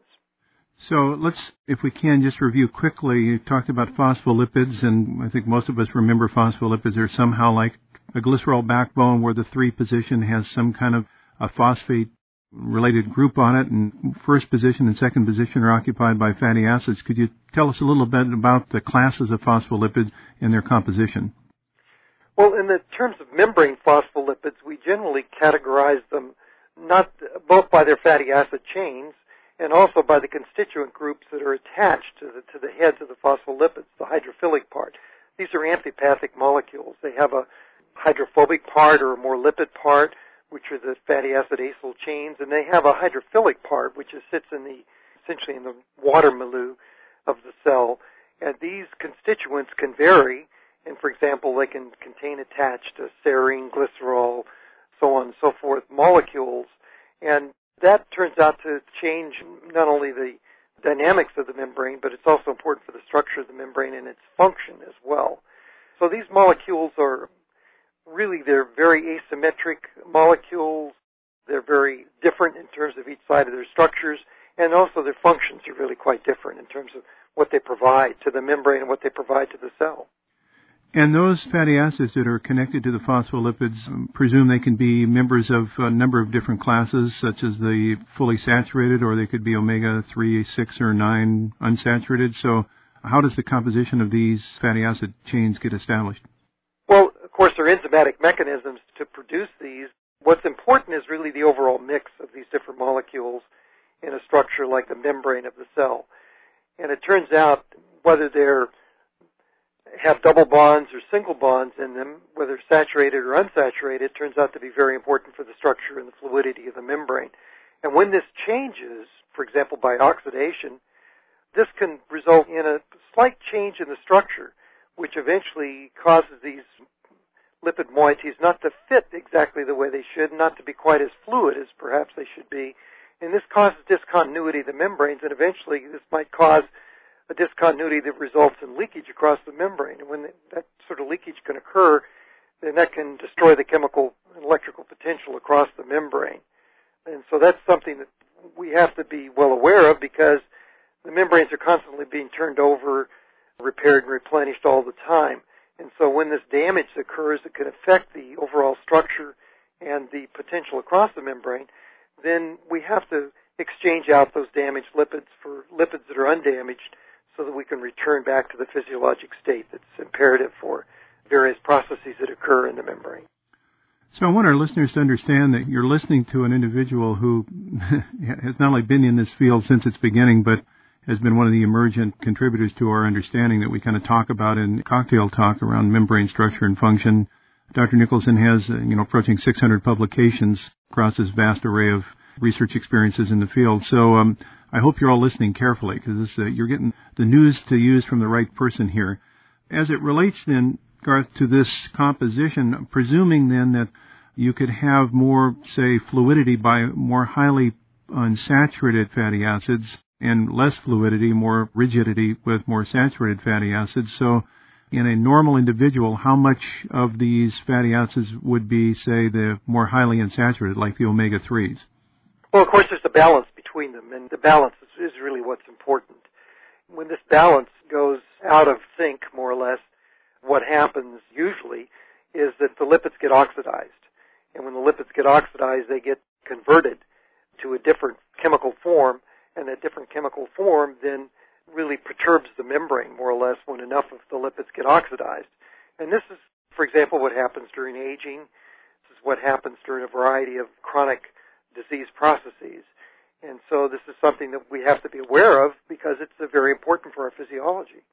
So let's, if we can, just review quickly. You talked about phospholipids, and I think most of us remember phospholipids are somehow like a glycerol backbone where the three position has some kind of a phosphate-related group on it, and first position and second position are occupied by fatty acids. Could you tell us a little bit about the classes of phospholipids and their composition? Well, in the terms of membrane phospholipids, we generally categorize them not both by their fatty acid chains and also by the constituent groups that are attached to the, to the heads of the phospholipids, the hydrophilic part. These are amphipathic molecules. They have a hydrophobic part or a more lipid part, which are the fatty acid acyl chains, and they have a hydrophilic part, which is, sits in the essentially in the water milieu of the cell. And these constituents can vary, and for example, they can contain attached to serine, glycerol, so on and so forth, molecules, and that turns out to change not only the dynamics of the membrane, but it's also important for the structure of the membrane and its function as well. So these molecules are really, they're very asymmetric molecules. They're very different in terms of each side of their structures, and also their functions are really quite different in terms of what they provide to the membrane and what they provide to the cell. And those fatty acids that are connected to the phospholipids, um, presume they can be members of a number of different classes, such as the fully saturated, or they could be omega three, six, or nine unsaturated. So how does the composition of these fatty acid chains get established? Well, of course, there are enzymatic mechanisms to produce these. What's important is really the overall mix of these different molecules in a structure like the membrane of the cell. And it turns out whether they're have double bonds or single bonds in them, whether saturated or unsaturated, turns out to be very important for the structure and the fluidity of the membrane. And when this changes, for example, by oxidation, this can result in a slight change in the structure, which eventually causes these lipid moieties not to fit exactly the way they should, not to be quite as fluid as perhaps they should be. And this causes discontinuity of the membranes, and eventually this might cause a discontinuity that results in leakage across the membrane. And when that sort of leakage can occur, then that can destroy the chemical and electrical potential across the membrane. And so that's something that we have to be well aware of, because the membranes are constantly being turned over, repaired, and replenished all the time. And so when this damage occurs, it can affect the overall structure and the potential across the membrane. Then we have to exchange out those damaged lipids for lipids that are undamaged, so that we can return back to the physiologic state that's imperative for various processes that occur in the membrane. So I want our listeners to understand that you're listening to an individual who has not only been in this field since its beginning, but has been one of the emergent contributors to our understanding that we kind of talk about in cocktail talk around membrane structure and function. Doctor Nicholson has, uh, you know, approaching six hundred publications across this vast array of research experiences in the field. So um, I hope you're all listening carefully, because uh, you're getting the news to use from the right person here. As it relates then, Garth, to this composition, presuming then that you could have more, say, fluidity by more highly unsaturated fatty acids and less fluidity, more rigidity with more saturated fatty acids. So in a normal individual, how much of these fatty acids would be, say, the more highly unsaturated, like the omega threes? Well, of course, there's a balance between them, and the balance is, is really what's important. When this balance goes out of sync, more or less, what happens usually is that the lipids get oxidized. And when the lipids get oxidized, they get converted to a different chemical form, and that different chemical form then really perturbs the membrane, more or less, when enough of the lipids get oxidized. And this is, for example, what happens during aging. This is what happens during a variety of chronic disease processes. And so this is something that we have to be aware of, because it's uh, very important for our physiology.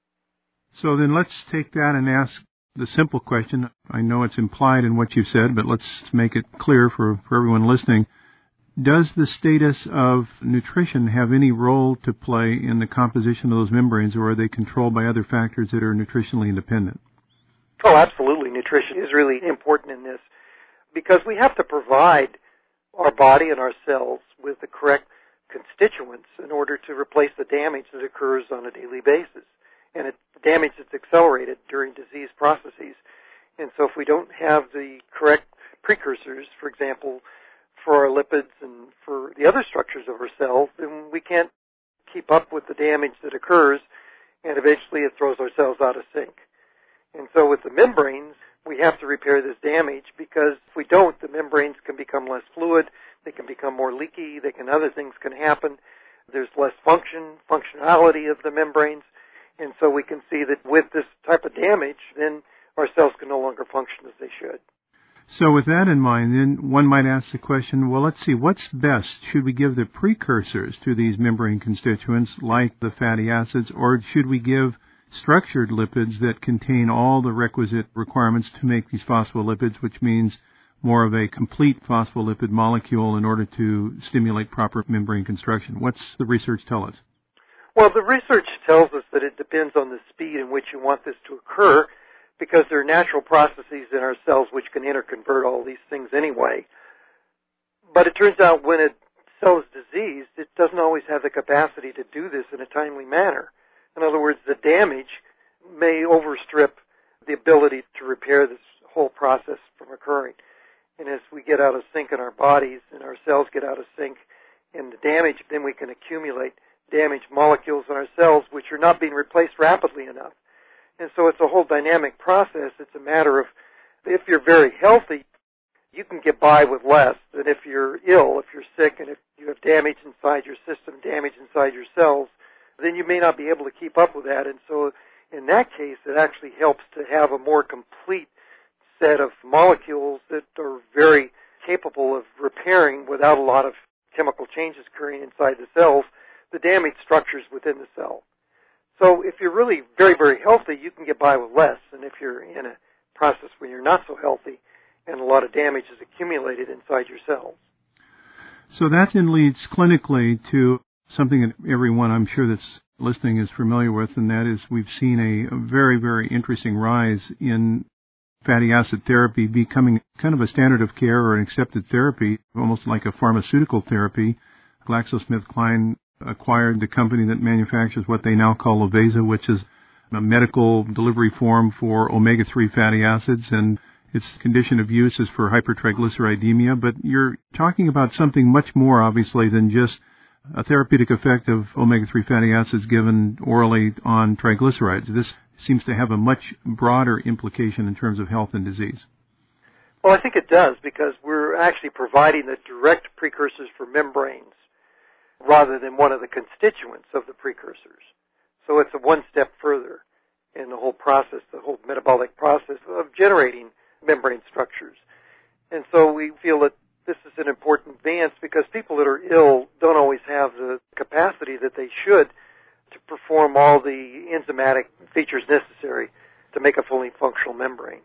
So then let's take that and ask the simple question. I know it's implied in what you've said, but let's make it clear for, for everyone listening. Does the status of nutrition have any role to play in the composition of those membranes, or are they controlled by other factors that are nutritionally independent? Oh, absolutely. Nutrition is really important in this, because we have to provide our body and our cells with the correct constituents in order to replace the damage that occurs on a daily basis. And it's damage that's accelerated during disease processes. And so if we don't have the correct precursors, for example, for our lipids and for the other structures of our cells, then we can't keep up with the damage that occurs, and eventually it throws our cells out of sync. And so with the membranes, we have to repair this damage, because if we don't, the membranes can become less fluid, they can become more leaky, they can, other things can happen. There's less function, functionality of the membranes. And so we can see that with this type of damage, then our cells can no longer function as they should. So with that in mind, then one might ask the question, well, let's see, what's best? Should we give the precursors to these membrane constituents, like the fatty acids, or should we give structured lipids that contain all the requisite requirements to make these phospholipids, which means more of a complete phospholipid molecule in order to stimulate proper membrane construction? What's the research tell us? Well, the research tells us that it depends on the speed in which you want this to occur, because there are natural processes in our cells which can interconvert all these things anyway. But it turns out when a cell is diseased, it doesn't always have the capacity to do this in a timely manner. In other words, the damage may overstrip the ability to repair this whole process from occurring. And as we get out of sync in our bodies and our cells get out of sync and the damage, then we can accumulate damaged molecules in our cells which are not being replaced rapidly enough. And so it's a whole dynamic process. It's a matter of, if you're very healthy, you can get by with less than if you're ill, if you're sick, and if you have damage inside your system, damage inside your cells, then you may not be able to keep up with that. And so in that case, it actually helps to have a more complete set of molecules that are very capable of repairing, without a lot of chemical changes occurring inside the cells, the damaged structures within the cell. So if you're really very, very healthy, you can get by with less than if you're in a process where you're not so healthy and a lot of damage is accumulated inside your cells. So that then leads clinically to something that everyone, I'm sure, that's listening is familiar with, and that is we've seen a, a very, very interesting rise in fatty acid therapy becoming kind of a standard of care or an accepted therapy, almost like a pharmaceutical therapy. GlaxoSmithKline acquired the company that manufactures what they now call Ovesa, which is a medical delivery form for omega three fatty acids, and its condition of use is for hypertriglyceridemia. But you're talking about something much more, obviously, than just a therapeutic effect of omega three fatty acids given orally on triglycerides. This seems to have a much broader implication in terms of health and disease. Well, I think it does, because we're actually providing the direct precursors for membranes rather than one of the constituents of the precursors. So it's a one step further in the whole process, the whole metabolic process of generating membrane structures. And so we feel that this is an important advance because people that are ill don't always have the capacity that they should to perform all the enzymatic features necessary to make a fully functional membrane.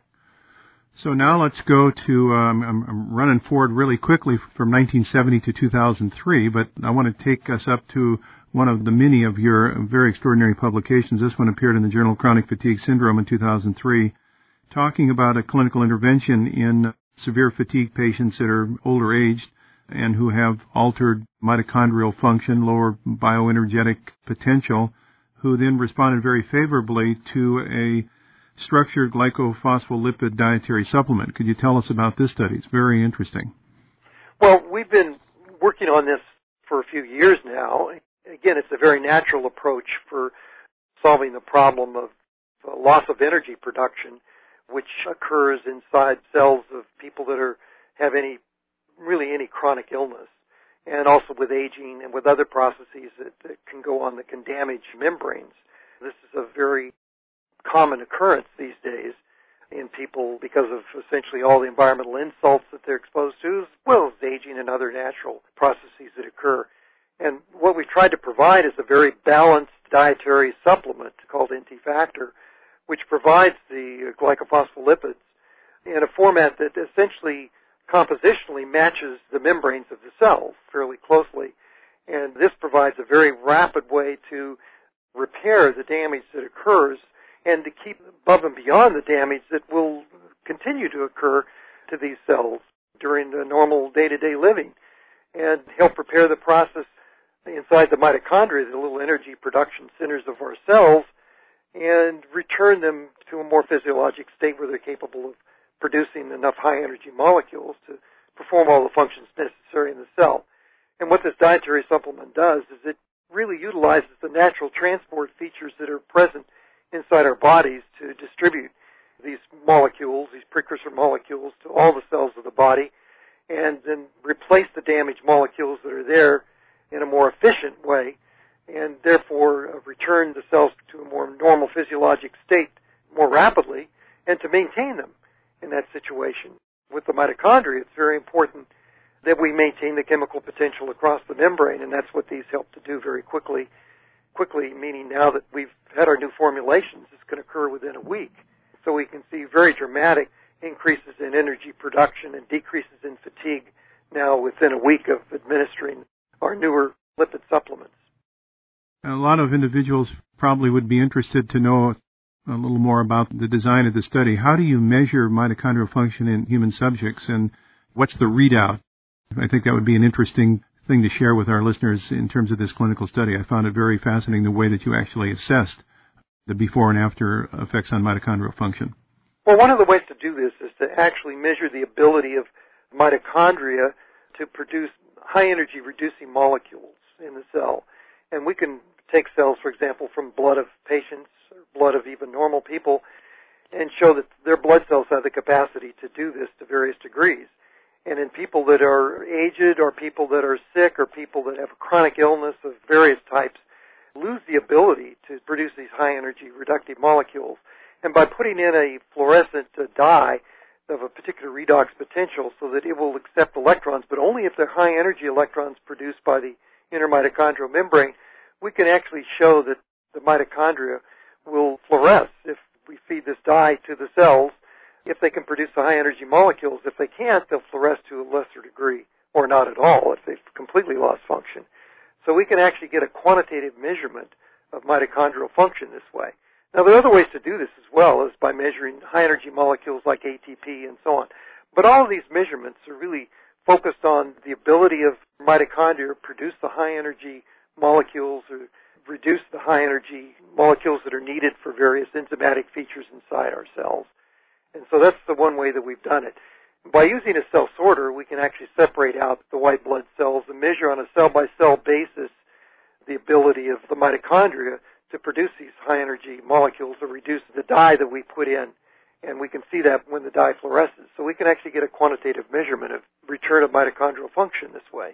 So now let's go to, um, I'm, I'm running forward really quickly from nineteen seventy to two thousand three, but I want to take us up to one of the many of your very extraordinary publications. This one appeared in the Journal of Chronic Fatigue Syndrome in two thousand three, talking about a clinical intervention in severe fatigue patients that are older aged and who have altered mitochondrial function, lower bioenergetic potential, who then responded very favorably to a structured glycophospholipid dietary supplement. Could you tell us about this study? It's very interesting. Well, we've been working on this for a few years now. Again, it's a very natural approach for solving the problem of loss of energy production, which occurs inside cells of people that are have any really any chronic illness, and also with aging and with other processes that, that can go on that can damage membranes. This is a very common occurrence these days in people because of essentially all the environmental insults that they're exposed to, as well as aging and other natural processes that occur. And what we've tried to provide is a very balanced dietary supplement called N T Factor, which provides the glycophospholipids in a format that essentially compositionally matches the membranes of the cells fairly closely. And this provides a very rapid way to repair the damage that occurs and to keep above and beyond the damage that will continue to occur to these cells during the normal day-to-day living, and help repair the process inside the mitochondria, the little energy production centers of our cells, and return them to a more physiologic state where they're capable of producing enough high-energy molecules to perform all the functions necessary in the cell. And what this dietary supplement does is it really utilizes the natural transport features that are present inside our bodies to distribute these molecules, these precursor molecules, to all the cells of the body, and then replace the damaged molecules that are there in a more efficient way, and therefore uh, return the cells to a more normal physiologic state more rapidly, and to maintain them in that situation. With the mitochondria, it's very important that we maintain the chemical potential across the membrane, and that's what these help to do very quickly. Quickly, meaning now that we've had our new formulations, this can occur within a week. So we can see very dramatic increases in energy production and decreases in fatigue now within a week of administering our newer lipid supplements. A lot of individuals probably would be interested to know a little more about the design of the study. How do you measure mitochondrial function in human subjects, and what's the readout? I think that would be an interesting thing to share with our listeners in terms of this clinical study. I found it very fascinating the way that you actually assessed the before and after effects on mitochondrial function. Well, one of the ways to do this is to actually measure the ability of mitochondria to produce high-energy reducing molecules in the cell. And we can take cells, for example, from blood of patients or blood of even normal people and show that their blood cells have the capacity to do this to various degrees. And in people that are aged or people that are sick or people that have chronic illness of various types, lose the ability to produce these high-energy reductive molecules. And by putting in a fluorescent uh, dye of a particular redox potential so that it will accept electrons, but only if they're high-energy electrons produced by the inner mitochondrial membrane, we can actually show that the mitochondria will fluoresce if we feed this dye to the cells, if they can produce the high-energy molecules. If they can't, they'll fluoresce to a lesser degree, or not at all if they've completely lost function. So we can actually get a quantitative measurement of mitochondrial function this way. Now, there are other ways to do this as well, as by measuring high-energy molecules like A T P and so on. But all of these measurements are really focused on the ability of mitochondria to produce the high-energy molecules or reduce the high-energy molecules that are needed for various enzymatic features inside our cells. And so that's the one way that we've done it. By using a cell sorter, we can actually separate out the white blood cells and measure on a cell-by-cell basis the ability of the mitochondria to produce these high-energy molecules or reduce the dye that we put in. And we can see that when the dye fluoresces. So we can actually get a quantitative measurement of return of mitochondrial function this way.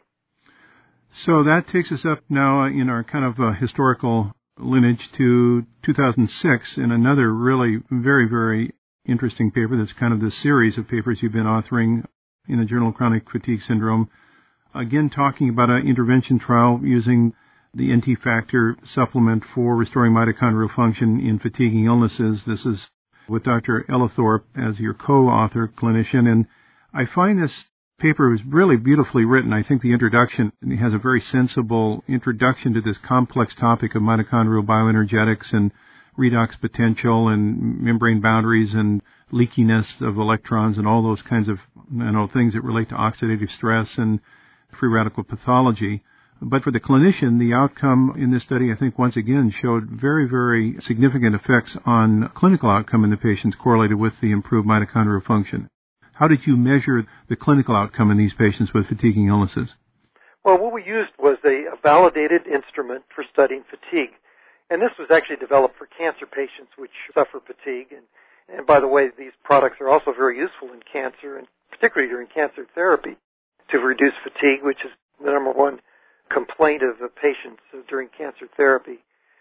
So that takes us up now in our kind of uh, historical lineage to two thousand six in another really very, very interesting paper that's kind of the series of papers you've been authoring in the Journal of Chronic Fatigue Syndrome, again talking about an intervention trial using the N T factor supplement for restoring mitochondrial function in fatiguing illnesses. This is with Doctor Ella Thorpe as your co-author clinician, and I find this paper was really beautifully written. I think the introduction has a very sensible introduction to this complex topic of mitochondrial bioenergetics and redox potential and membrane boundaries and leakiness of electrons and all those kinds of you know things that relate to oxidative stress and free radical pathology. But for the clinician, the outcome in this study, I think, once again showed very, very significant effects on clinical outcome in the patients correlated with the improved mitochondrial function. How did you measure the clinical outcome in these patients with fatiguing illnesses? Well, what we used was a, a validated instrument for studying fatigue. And this was actually developed for cancer patients which suffer fatigue. And, and by the way, these products are also very useful in cancer, and particularly during cancer therapy, to reduce fatigue, which is the number one complaint of the patients during cancer therapy.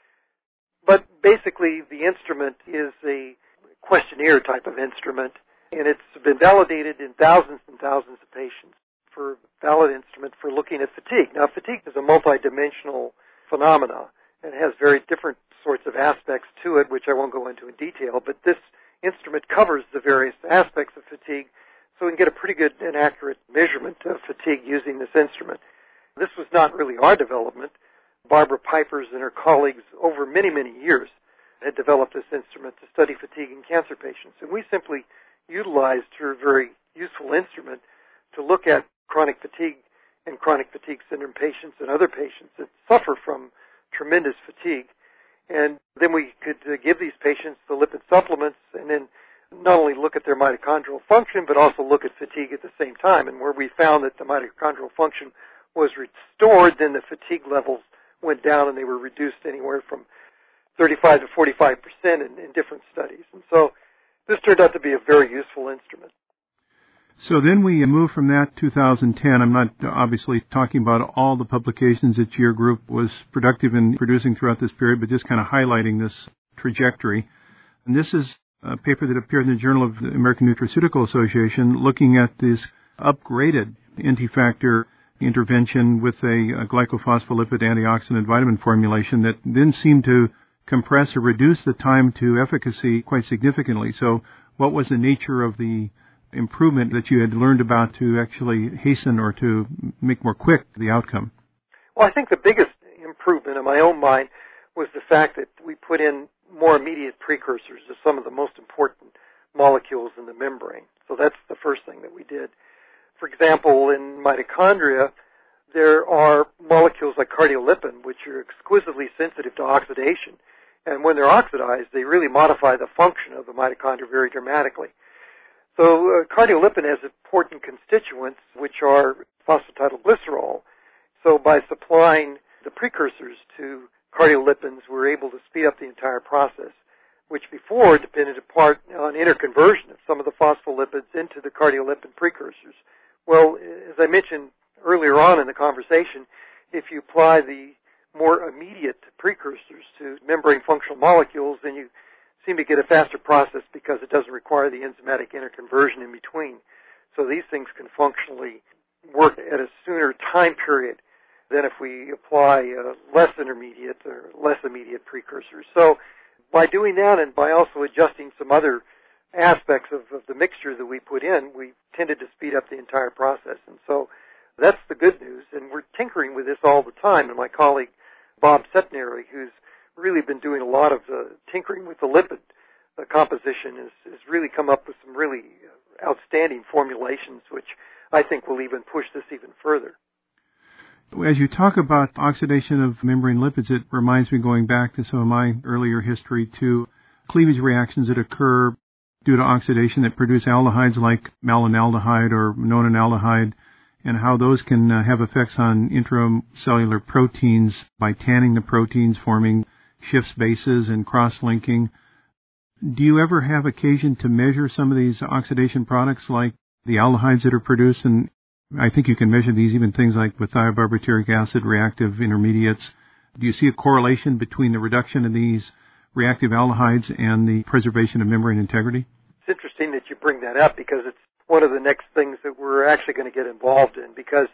But basically, the instrument is a questionnaire type of instrument, and it's been validated in thousands and thousands of patients for a valid instrument for looking at fatigue. Now, fatigue is a multidimensional phenomena and has very different sorts of aspects to it, which I won't go into in detail, but this instrument covers the various aspects of fatigue, so we can get a pretty good and accurate measurement of fatigue using this instrument. This was not really our development. Barbara Pipers and her colleagues over many, many years had developed this instrument to study fatigue in cancer patients. And we simply utilized her very useful instrument to look at chronic fatigue and chronic fatigue syndrome patients and other patients that suffer from tremendous fatigue. And then we could uh, give these patients the lipid supplements and then not only look at their mitochondrial function, but also look at fatigue at the same time. And where we found that the mitochondrial function was restored, then the fatigue levels went down and they were reduced anywhere from thirty-five to forty-five percent in, in different studies. And so this turned out to be a very useful instrument. So then we move from that two thousand ten. I'm not obviously talking about all the publications that your group was productive in producing throughout this period, but just kind of highlighting this trajectory. And this is a paper that appeared in the Journal of the American Nutraceutical Association looking at this upgraded N T factor intervention with a, a glycophospholipid antioxidant vitamin formulation that then seemed to compress or reduce the time to efficacy quite significantly. So what was the nature of the improvement that you had learned about to actually hasten or to make more quick the outcome? Well, I think the biggest improvement in my own mind was the fact that we put in more immediate precursors to some of the most important molecules in the membrane. So that's the first thing that we did. For example, in mitochondria, there are molecules like cardiolipin, which are exquisitely sensitive to oxidation. And when they're oxidized, they really modify the function of the mitochondria very dramatically. So uh, cardiolipin has important constituents, which are phosphatidylglycerol. So by supplying the precursors to cardiolipins, we're able to speed up the entire process, which before depended in part on interconversion of some of the phospholipids into the cardiolipin precursors. Well, as I mentioned earlier on in the conversation, if you apply the more immediate precursors to membrane functional molecules, then you seem to get a faster process because it doesn't require the enzymatic interconversion in between. So these things can functionally work at a sooner time period than if we apply uh, less intermediate or less immediate precursors. So by doing that and by also adjusting some other aspects of, of the mixture that we put in, we tended to speed up the entire process. And so that's the good news. And we're tinkering with this all the time. And my colleague, Bob Setnary, who's really been doing a lot of uh, tinkering with the lipid uh, composition, has, has really come up with some really outstanding formulations, which I think will even push this even further. As you talk about oxidation of membrane lipids, it reminds me, going back to some of my earlier history, to cleavage reactions that occur due to oxidation that produce aldehydes like malonaldehyde or nonanaldehyde, and how those can uh, have effects on intracellular proteins by tanning the proteins, forming Schiff's bases and cross-linking. Do you ever have occasion to measure some of these oxidation products like the aldehydes that are produced? And I think you can measure these, even things like with thiobarbituric acid reactive intermediates. Do you see a correlation between the reduction of these reactive aldehydes and the preservation of membrane integrity? It's interesting that you bring that up because it's one of the next things that we're actually going to get involved in, because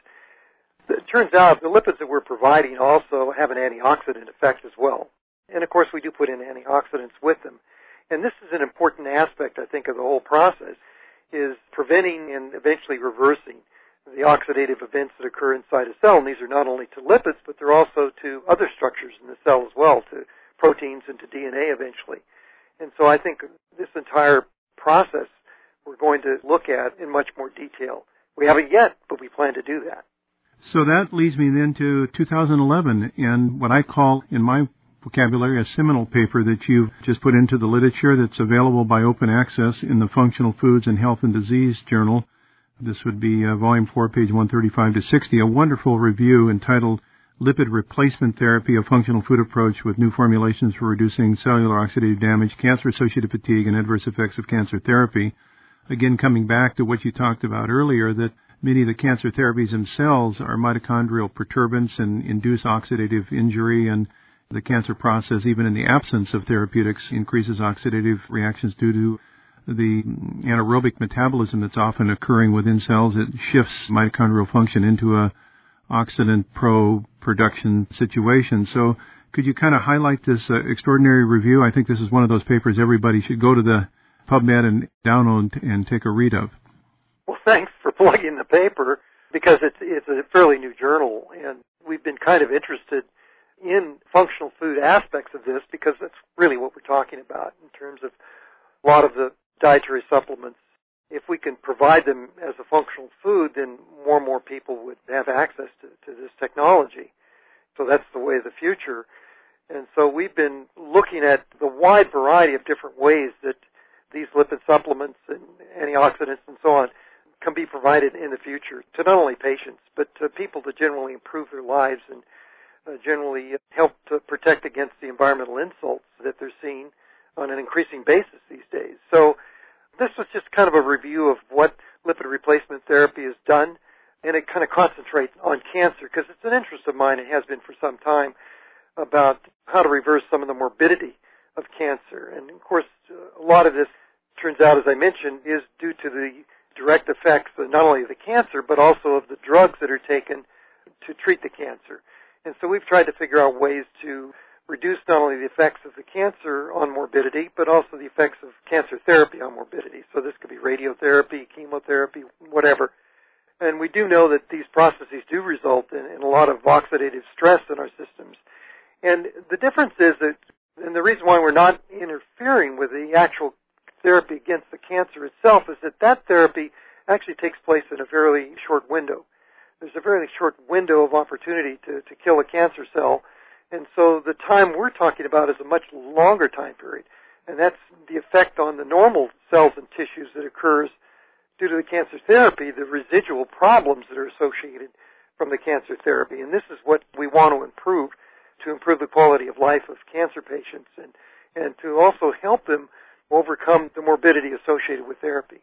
it turns out the lipids that we're providing also have an antioxidant effect as well. And, of course, we do put in antioxidants with them. And this is an important aspect, I think, of the whole process, is preventing and eventually reversing the oxidative events that occur inside a cell. And these are not only to lipids, but they're also to other structures in the cell as well, to proteins and to D N A eventually. And so I think this entire process we're going to look at in much more detail. We haven't yet, but we plan to do that. So that leads me then to two thousand eleven and what I call in my vocabulary a seminal paper that you've just put into the literature that's available by open access in the Functional Foods and Health and Disease Journal. This would be uh, volume four, page one thirty-five to sixty, a wonderful review entitled Lipid Replacement Therapy, a Functional Food Approach with New Formulations for Reducing Cellular Oxidative Damage, Cancer-Associated Fatigue, and Adverse Effects of Cancer Therapy. Again, coming back to what you talked about earlier, that many of the cancer therapies themselves are mitochondrial perturbants and induce oxidative injury, and the cancer process, even in the absence of therapeutics, increases oxidative reactions due to the anaerobic metabolism that's often occurring within cells. It shifts mitochondrial function into a oxidant pro-production situation. So could you kind of highlight this uh, extraordinary review? I think this is one of those papers everybody should go to the PubMed and download and take a read of. Well, thanks for plugging the paper, because it's, it's a fairly new journal, and we've been kind of interested in functional food aspects of this, because that's really what we're talking about in terms of a lot of the dietary supplements. If we can provide them as a functional food, then more and more people would have access to, to this technology. So that's the way of the future. And so we've been looking at the wide variety of different ways that these lipid supplements and antioxidants and so on can be provided in the future to not only patients, but to people to generally improve their lives and uh, generally help to protect against the environmental insults that they're seeing on an increasing basis these days. So this was just kind of a review of what lipid replacement therapy has done, and it kind of concentrates on cancer, because it's an interest of mine, it has been for some time, about how to reverse some of the morbidity of cancer. And, of course, a lot of this turns out, as I mentioned, is due to the direct effects of not only of the cancer, but also of the drugs that are taken to treat the cancer. And so we've tried to figure out ways to reduce not only the effects of the cancer on morbidity, but also the effects of cancer therapy on morbidity. So this could be radiotherapy, chemotherapy, whatever. And we do know that these processes do result in, in a lot of oxidative stress in our systems. And the difference is that, and the reason why we're not interfering with the actual therapy against the cancer itself, is that that therapy actually takes place in a fairly short window. There's a fairly short window of opportunity to, to kill a cancer cell. And so the time we're talking about is a much longer time period. And that's the effect on the normal cells and tissues that occurs due to the cancer therapy, the residual problems that are associated from the cancer therapy. And this is what we want to improve, to improve the quality of life of cancer patients and, and to also help them overcome the morbidity associated with therapy.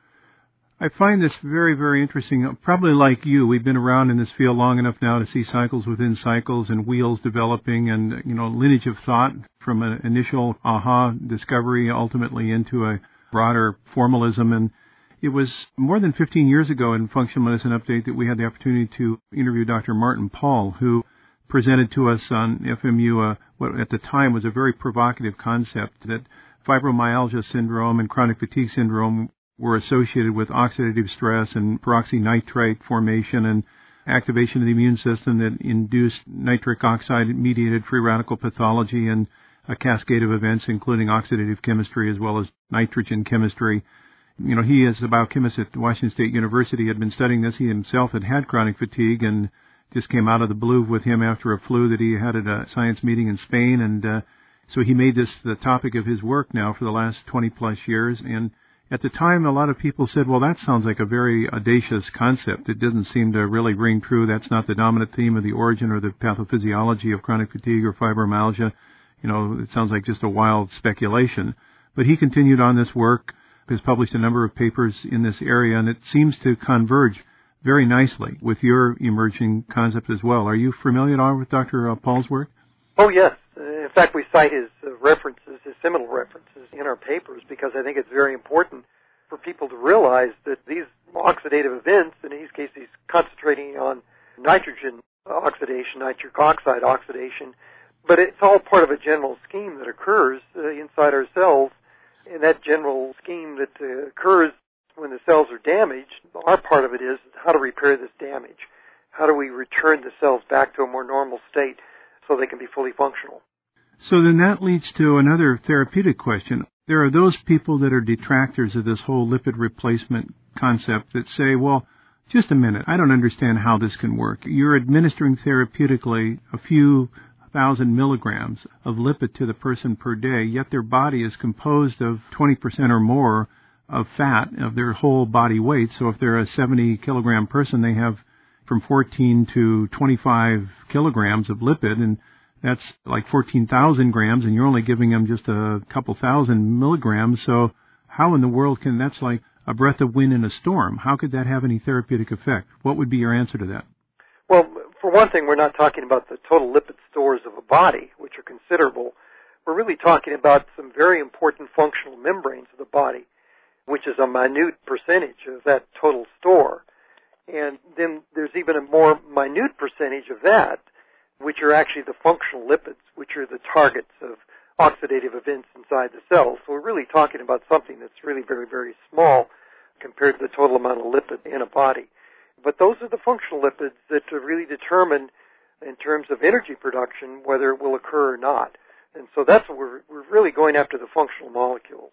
I find this very, very interesting. Probably like you, we've been around in this field long enough now to see cycles within cycles and wheels developing and, you know, lineage of thought from an initial aha discovery ultimately into a broader formalism. And it was more than fifteen years ago in Functional Medicine Update that we had the opportunity to interview Doctor Martin Pall, who presented to us on F M U uh, what at the time was a very provocative concept that fibromyalgia syndrome and chronic fatigue syndrome were associated with oxidative stress and peroxynitrite formation and activation of the immune system that induced nitric oxide-mediated free radical pathology and a cascade of events, including oxidative chemistry as well as nitrogen chemistry. You know, he, as a biochemist at Washington State University, had been studying this. He himself had had chronic fatigue and just came out of the blue with him after a flu that he had at a science meeting in Spain. And uh, so he made this the topic of his work now for the last twenty-plus years. And at the time, a lot of people said, well, that sounds like a very audacious concept. It doesn't seem to really ring true. That's not the dominant theme of the origin or the pathophysiology of chronic fatigue or fibromyalgia. You know, it sounds like just a wild speculation. But he continued on this work, has published a number of papers in this area, and it seems to converge very nicely with your emerging concept as well. Are you familiar at all with Doctor Pall's work? Oh, yes. In fact, we cite his uh, references, his seminal references in our papers, because I think it's very important for people to realize that these oxidative events, in these cases he's concentrating on nitrogen oxidation, nitric oxide oxidation, but it's all part of a general scheme that occurs uh, inside our cells. And that general scheme that uh, occurs when the cells are damaged, our part of it is how to repair this damage. How do we return the cells back to a more normal state so they can be fully functional? So then that leads to another therapeutic question. There are those people that are detractors of this whole lipid replacement concept that say, well, just a minute, I don't understand how this can work. You're administering therapeutically a few thousand milligrams of lipid to the person per day, yet their body is composed of twenty percent or more of fat of their whole body weight. So if they're a seventy kilogram person, they have from fourteen to twenty-five kilograms of lipid, and that's like fourteen thousand grams, and you're only giving them just a couple thousand milligrams. So how in the world can, that's like a breath of wind in a storm. How could that have any therapeutic effect? What would be your answer to that? Well, for one thing, we're not talking about the total lipid stores of a body, which are considerable. We're really talking about some very important functional membranes of the body, which is a minute percentage of that total store. And then there's even a more minute percentage of that, which are actually the functional lipids, which are the targets of oxidative events inside the cells. So we're really talking about something that's really very, very small compared to the total amount of lipid in a body. But those are the functional lipids that really determine, in terms of energy production, whether it will occur or not. And so that's what we're, we're really going after, the functional molecules.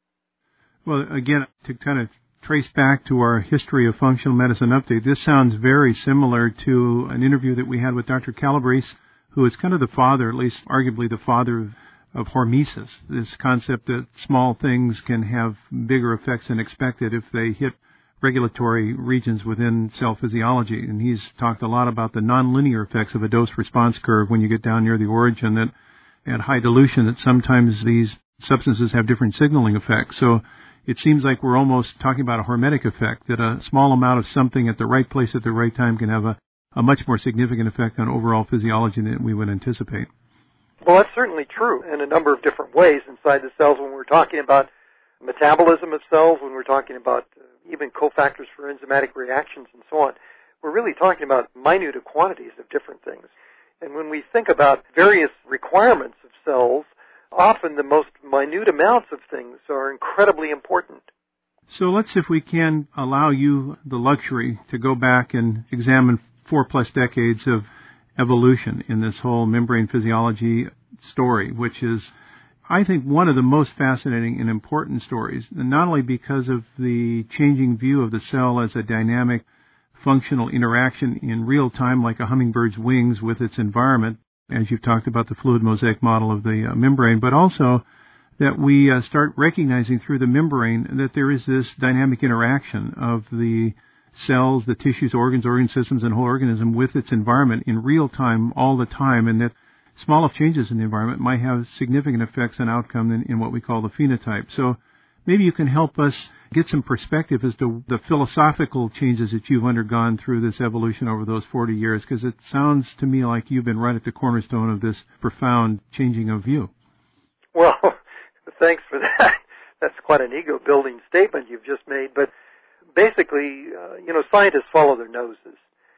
Well, again, to kind of trace back to our history of functional medicine update, this sounds very similar to an interview that we had with Doctor Calabrese, who is kind of the father, at least arguably the father of, of hormesis, this concept that small things can have bigger effects than expected if they hit regulatory regions within cell physiology. And he's talked a lot about the nonlinear effects of a dose-response curve when you get down near the origin, that at high dilution that sometimes these substances have different signaling effects. So it seems like we're almost talking about a hormetic effect, that a small amount of something at the right place at the right time can have a, a much more significant effect on overall physiology than we would anticipate. Well, that's certainly true in a number of different ways inside the cells. When we're talking about metabolism of cells, when we're talking about uh, even cofactors for enzymatic reactions and so on, we're really talking about minute quantities of different things. And when we think about various requirements of cells, often the most minute amounts of things are incredibly important. So let's, if we can, allow you the luxury to go back and examine four plus decades of evolution in this whole membrane physiology story, which is, I think, one of the most fascinating and important stories, and not only because of the changing view of the cell as a dynamic functional interaction in real time, like a hummingbird's wings with its environment, as you've talked about the fluid mosaic model of the uh, membrane, but also that we uh, start recognizing through the membrane that there is this dynamic interaction of the cells, the tissues, organs, organ systems, and whole organism with its environment in real time all the time, and that small changes in the environment might have significant effects on outcome in, in what we call the phenotype. So maybe you can help us get some perspective as to the philosophical changes that you've undergone through this evolution over those forty years, because it sounds to me like you've been right at the cornerstone of this profound changing of view. Well, thanks for that. That's quite an ego-building statement you've just made. But basically, uh, you know, scientists follow their noses.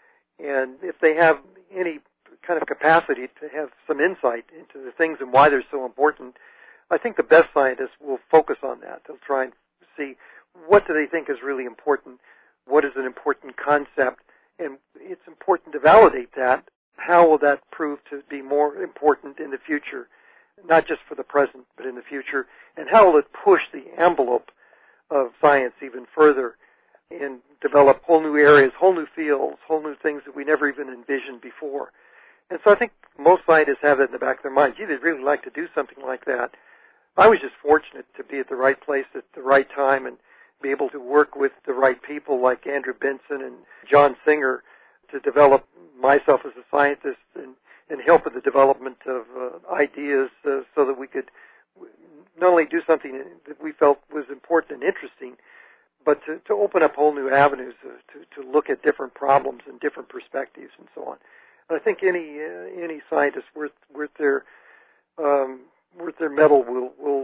And if they have any kind of capacity to have some insight into the things and why they're so important, I think the best scientists will focus on that. They'll try and see what do they think is really important, what is an important concept, and it's important to validate that. How will that prove to be more important in the future, not just for the present, but in the future? And how will it push the envelope of science even further and develop whole new areas, whole new fields, whole new things that we never even envisioned before? And so I think most scientists have that in the back of their mind. Gee, they'd really like to do something like that. I was just fortunate to be at the right place at the right time and be able to work with the right people like Andrew Benson and John Singer to develop myself as a scientist and, and help with the development of uh, ideas uh, so that we could not only do something that we felt was important and interesting, but to, to open up whole new avenues uh, to, to look at different problems and different perspectives and so on. And I think any uh, any scientist worth worth their um, worth their medal will will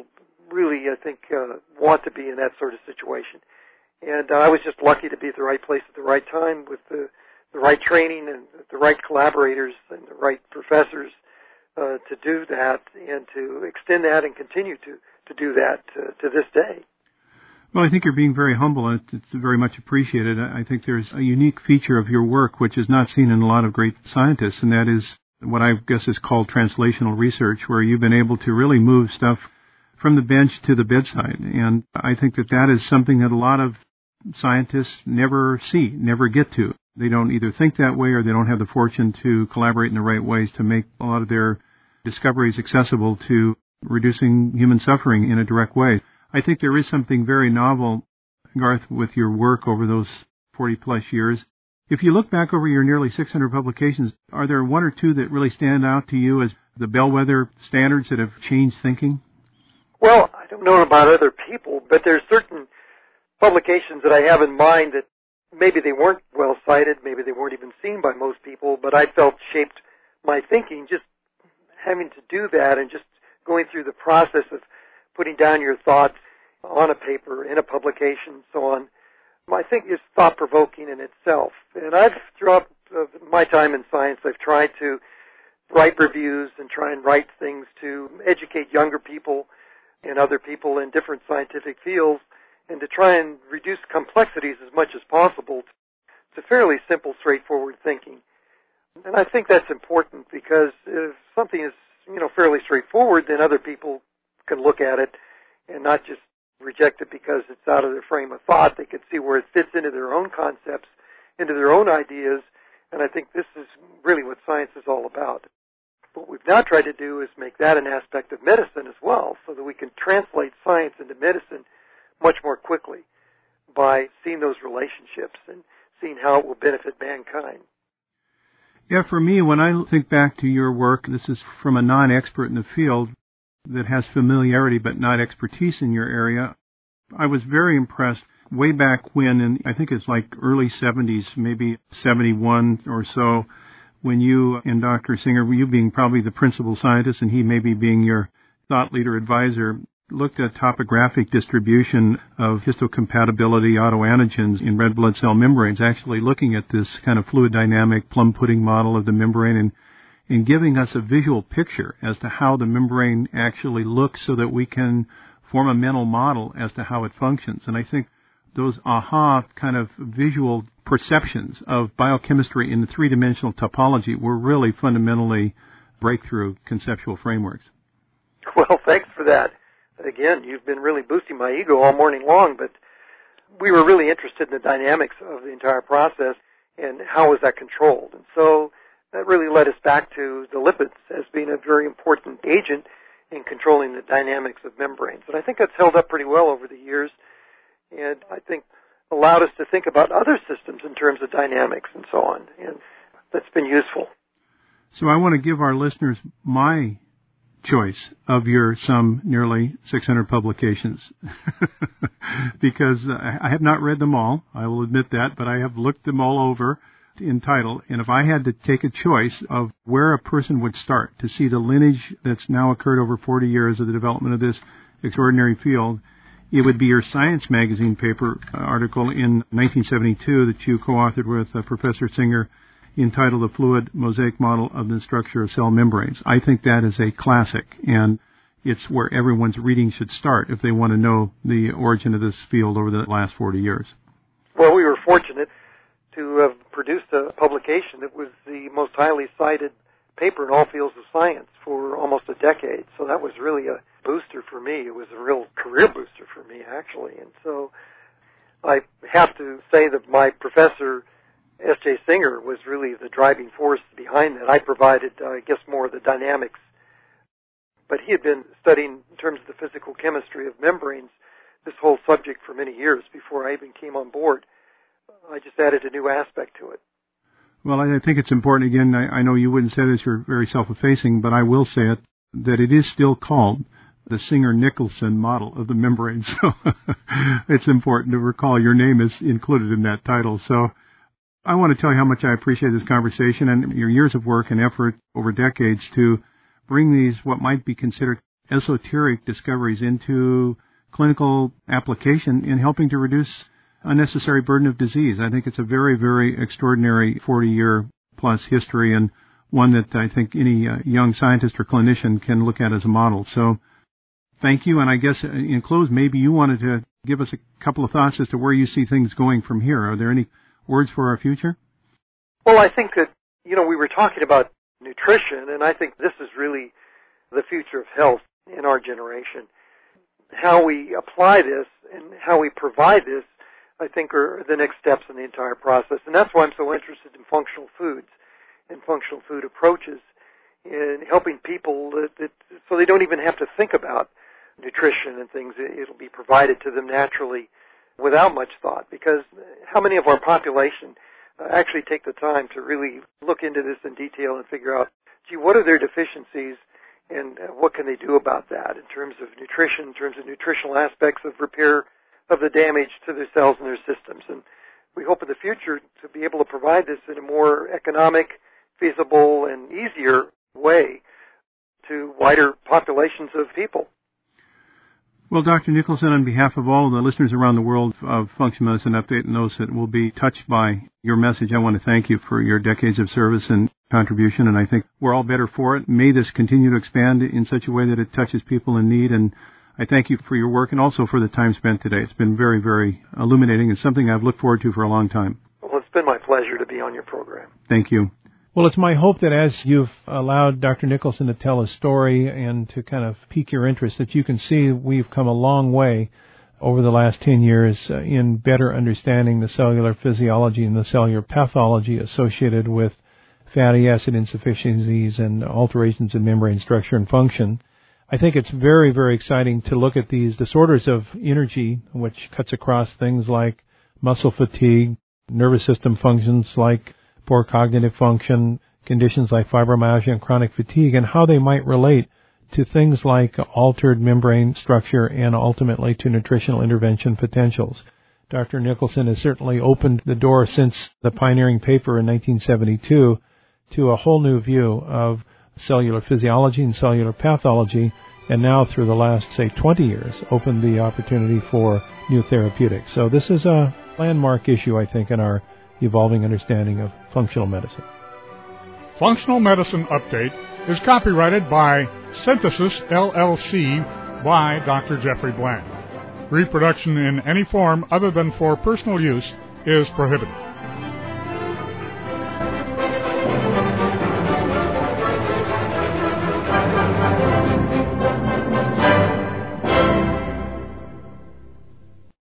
really, I think, uh, want to be in that sort of situation. And uh, I was just lucky to be at the right place at the right time with the, the right training and the right collaborators and the right professors uh, to do that and to extend that and continue to, to do that uh, to this day. Well, I think you're being very humble, and it's very much appreciated. I think there's a unique feature of your work which is not seen in a lot of great scientists, and that is what I guess is called translational research, where you've been able to really move stuff from the bench to the bedside. And I think that that is something that a lot of scientists never see, never get to. They don't either think that way or they don't have the fortune to collaborate in the right ways to make a lot of their discoveries accessible to reducing human suffering in a direct way. I think there is something very novel, Garth, with your work over those forty plus years. If you look back over your nearly six hundred publications, are there one or two that really stand out to you as the bellwether standards that have changed thinking? Well, I don't know about other people, but there's certain publications that I have in mind that maybe they weren't well cited, maybe they weren't even seen by most people, but I felt shaped my thinking just having to do that and just going through the process of putting down your thoughts on a paper, in a publication, so on, I think is thought-provoking in itself. And I've, throughout my time in science, I've tried to write reviews and try and write things to educate younger people and other people in different scientific fields and to try and reduce complexities as much as possible to fairly simple, straightforward thinking. And I think that's important because if something is, you know, fairly straightforward, then other people can look at it and not just reject it because it's out of their frame of thought. They can see where it fits into their own concepts, into their own ideas, and I think this is really what science is all about. What we've now tried to do is make that an aspect of medicine as well, so that we can translate science into medicine much more quickly by seeing those relationships and seeing how it will benefit mankind. Yeah, for me, when I think back to your work, this is from a non-expert in the field that has familiarity but not expertise in your area. I was very impressed way back when, and I think it's like early seventies, maybe seventy-one or so, when you and Doctor Singer, you being probably the principal scientist and he maybe being your thought leader advisor, looked at topographic distribution of histocompatibility autoantigens in red blood cell membranes, actually looking at this kind of fluid dynamic plum pudding model of the membrane and in giving us a visual picture as to how the membrane actually looks so that we can form a mental model as to how it functions. And I think those aha kind of visual perceptions of biochemistry in the three-dimensional topology were really fundamentally breakthrough conceptual frameworks. Well, thanks for that. Again, you've been really boosting my ego all morning long, but we were really interested in the dynamics of the entire process and how was that controlled. And so that really led us back to the lipids as being a very important agent in controlling the dynamics of membranes. And I think that's held up pretty well over the years, and I think allowed us to think about other systems in terms of dynamics and so on, and that's been useful. So I want to give our listeners my choice of your some nearly six hundred publications because I have not read them all, I will admit that, but I have looked them all over in title, and if I had to take a choice of where a person would start to see the lineage that's now occurred over forty years of the development of this extraordinary field, it would be your Science magazine paper uh, article in nineteen seventy-two that you co-authored with uh, Professor Singer entitled The Fluid Mosaic Model of the Structure of Cell Membranes. I think that is a classic, and it's where everyone's reading should start if they want to know the origin of this field over the last forty years. Well, we were fortunate to have produced a publication that was the most highly cited paper in all fields of science for almost a decade. So that was really a booster for me. It was a real career booster for me, actually. And so I have to say that my professor, S J Singer, was really the driving force behind that. I provided, uh, I guess, more of the dynamics. But he had been studying, in terms of the physical chemistry of membranes, this whole subject for many years before I even came on board. I just added a new aspect to it. Well, I think it's important, again, I, I know you wouldn't say this, you're very self-effacing, but I will say it, that it is still called the Singer-Nicholson model of the membrane. So it's important to recall your name is included in that title. So I want to tell you how much I appreciate this conversation and your years of work and effort over decades to bring these, what might be considered esoteric discoveries into clinical application in helping to reduce unnecessary burden of disease. I think it's a very, very extraordinary forty-year plus history, and one that I think any uh, young scientist or clinician can look at as a model. So thank you, and I guess in close, maybe you wanted to give us a couple of thoughts as to where you see things going from here. Are there any words for our future? Well, I think that, you know, we were talking about nutrition, and I think this is really the future of health in our generation. How we apply this and how we provide this, I think, are the next steps in the entire process. And that's why I'm so interested in functional foods and functional food approaches in helping people that, that, so they don't even have to think about nutrition and things. It'll be provided to them naturally without much thought, because how many of our population uh, actually take the time to really look into this in detail and figure out, gee, what are their deficiencies and uh, what can they do about that in terms of nutrition, in terms of nutritional aspects of repair of the damage to their cells and their systems. And we hope in the future to be able to provide this in a more economic, feasible, and easier way to wider populations of people. Well, Doctor Nicholson, on behalf of all of the listeners around the world of Functional Medicine Update and those that will be touched by your message, I want to thank you for your decades of service and contribution, and I think we're all better for it. May this continue to expand in such a way that it touches people in need, and I thank you for your work and also for the time spent today. It's been very, very illuminating and something I've looked forward to for a long time. Well, it's been my pleasure to be on your program. Thank you. Well, it's my hope that as you've allowed Doctor Nicholson to tell his story and to kind of pique your interest, that you can see we've come a long way over the last ten years uh, in better understanding the cellular physiology and the cellular pathology associated with fatty acid insufficiencies and alterations in membrane structure and function. I think it's very, very exciting to look at these disorders of energy, which cuts across things like muscle fatigue, nervous system functions like poor cognitive function, conditions like fibromyalgia and chronic fatigue, and how they might relate to things like altered membrane structure and ultimately to nutritional intervention potentials. Doctor Nicholson has certainly opened the door since the pioneering paper in nineteen seventy-two to a whole new view of cellular physiology and cellular pathology, and now through the last, say, twenty years, opened the opportunity for new therapeutics. So this is a landmark issue, I think, in our evolving understanding of functional medicine. Functional Medicine Update is copyrighted by Synthesis, L L C, by Doctor Jeffrey Bland. Reproduction in any form other than for personal use is prohibited.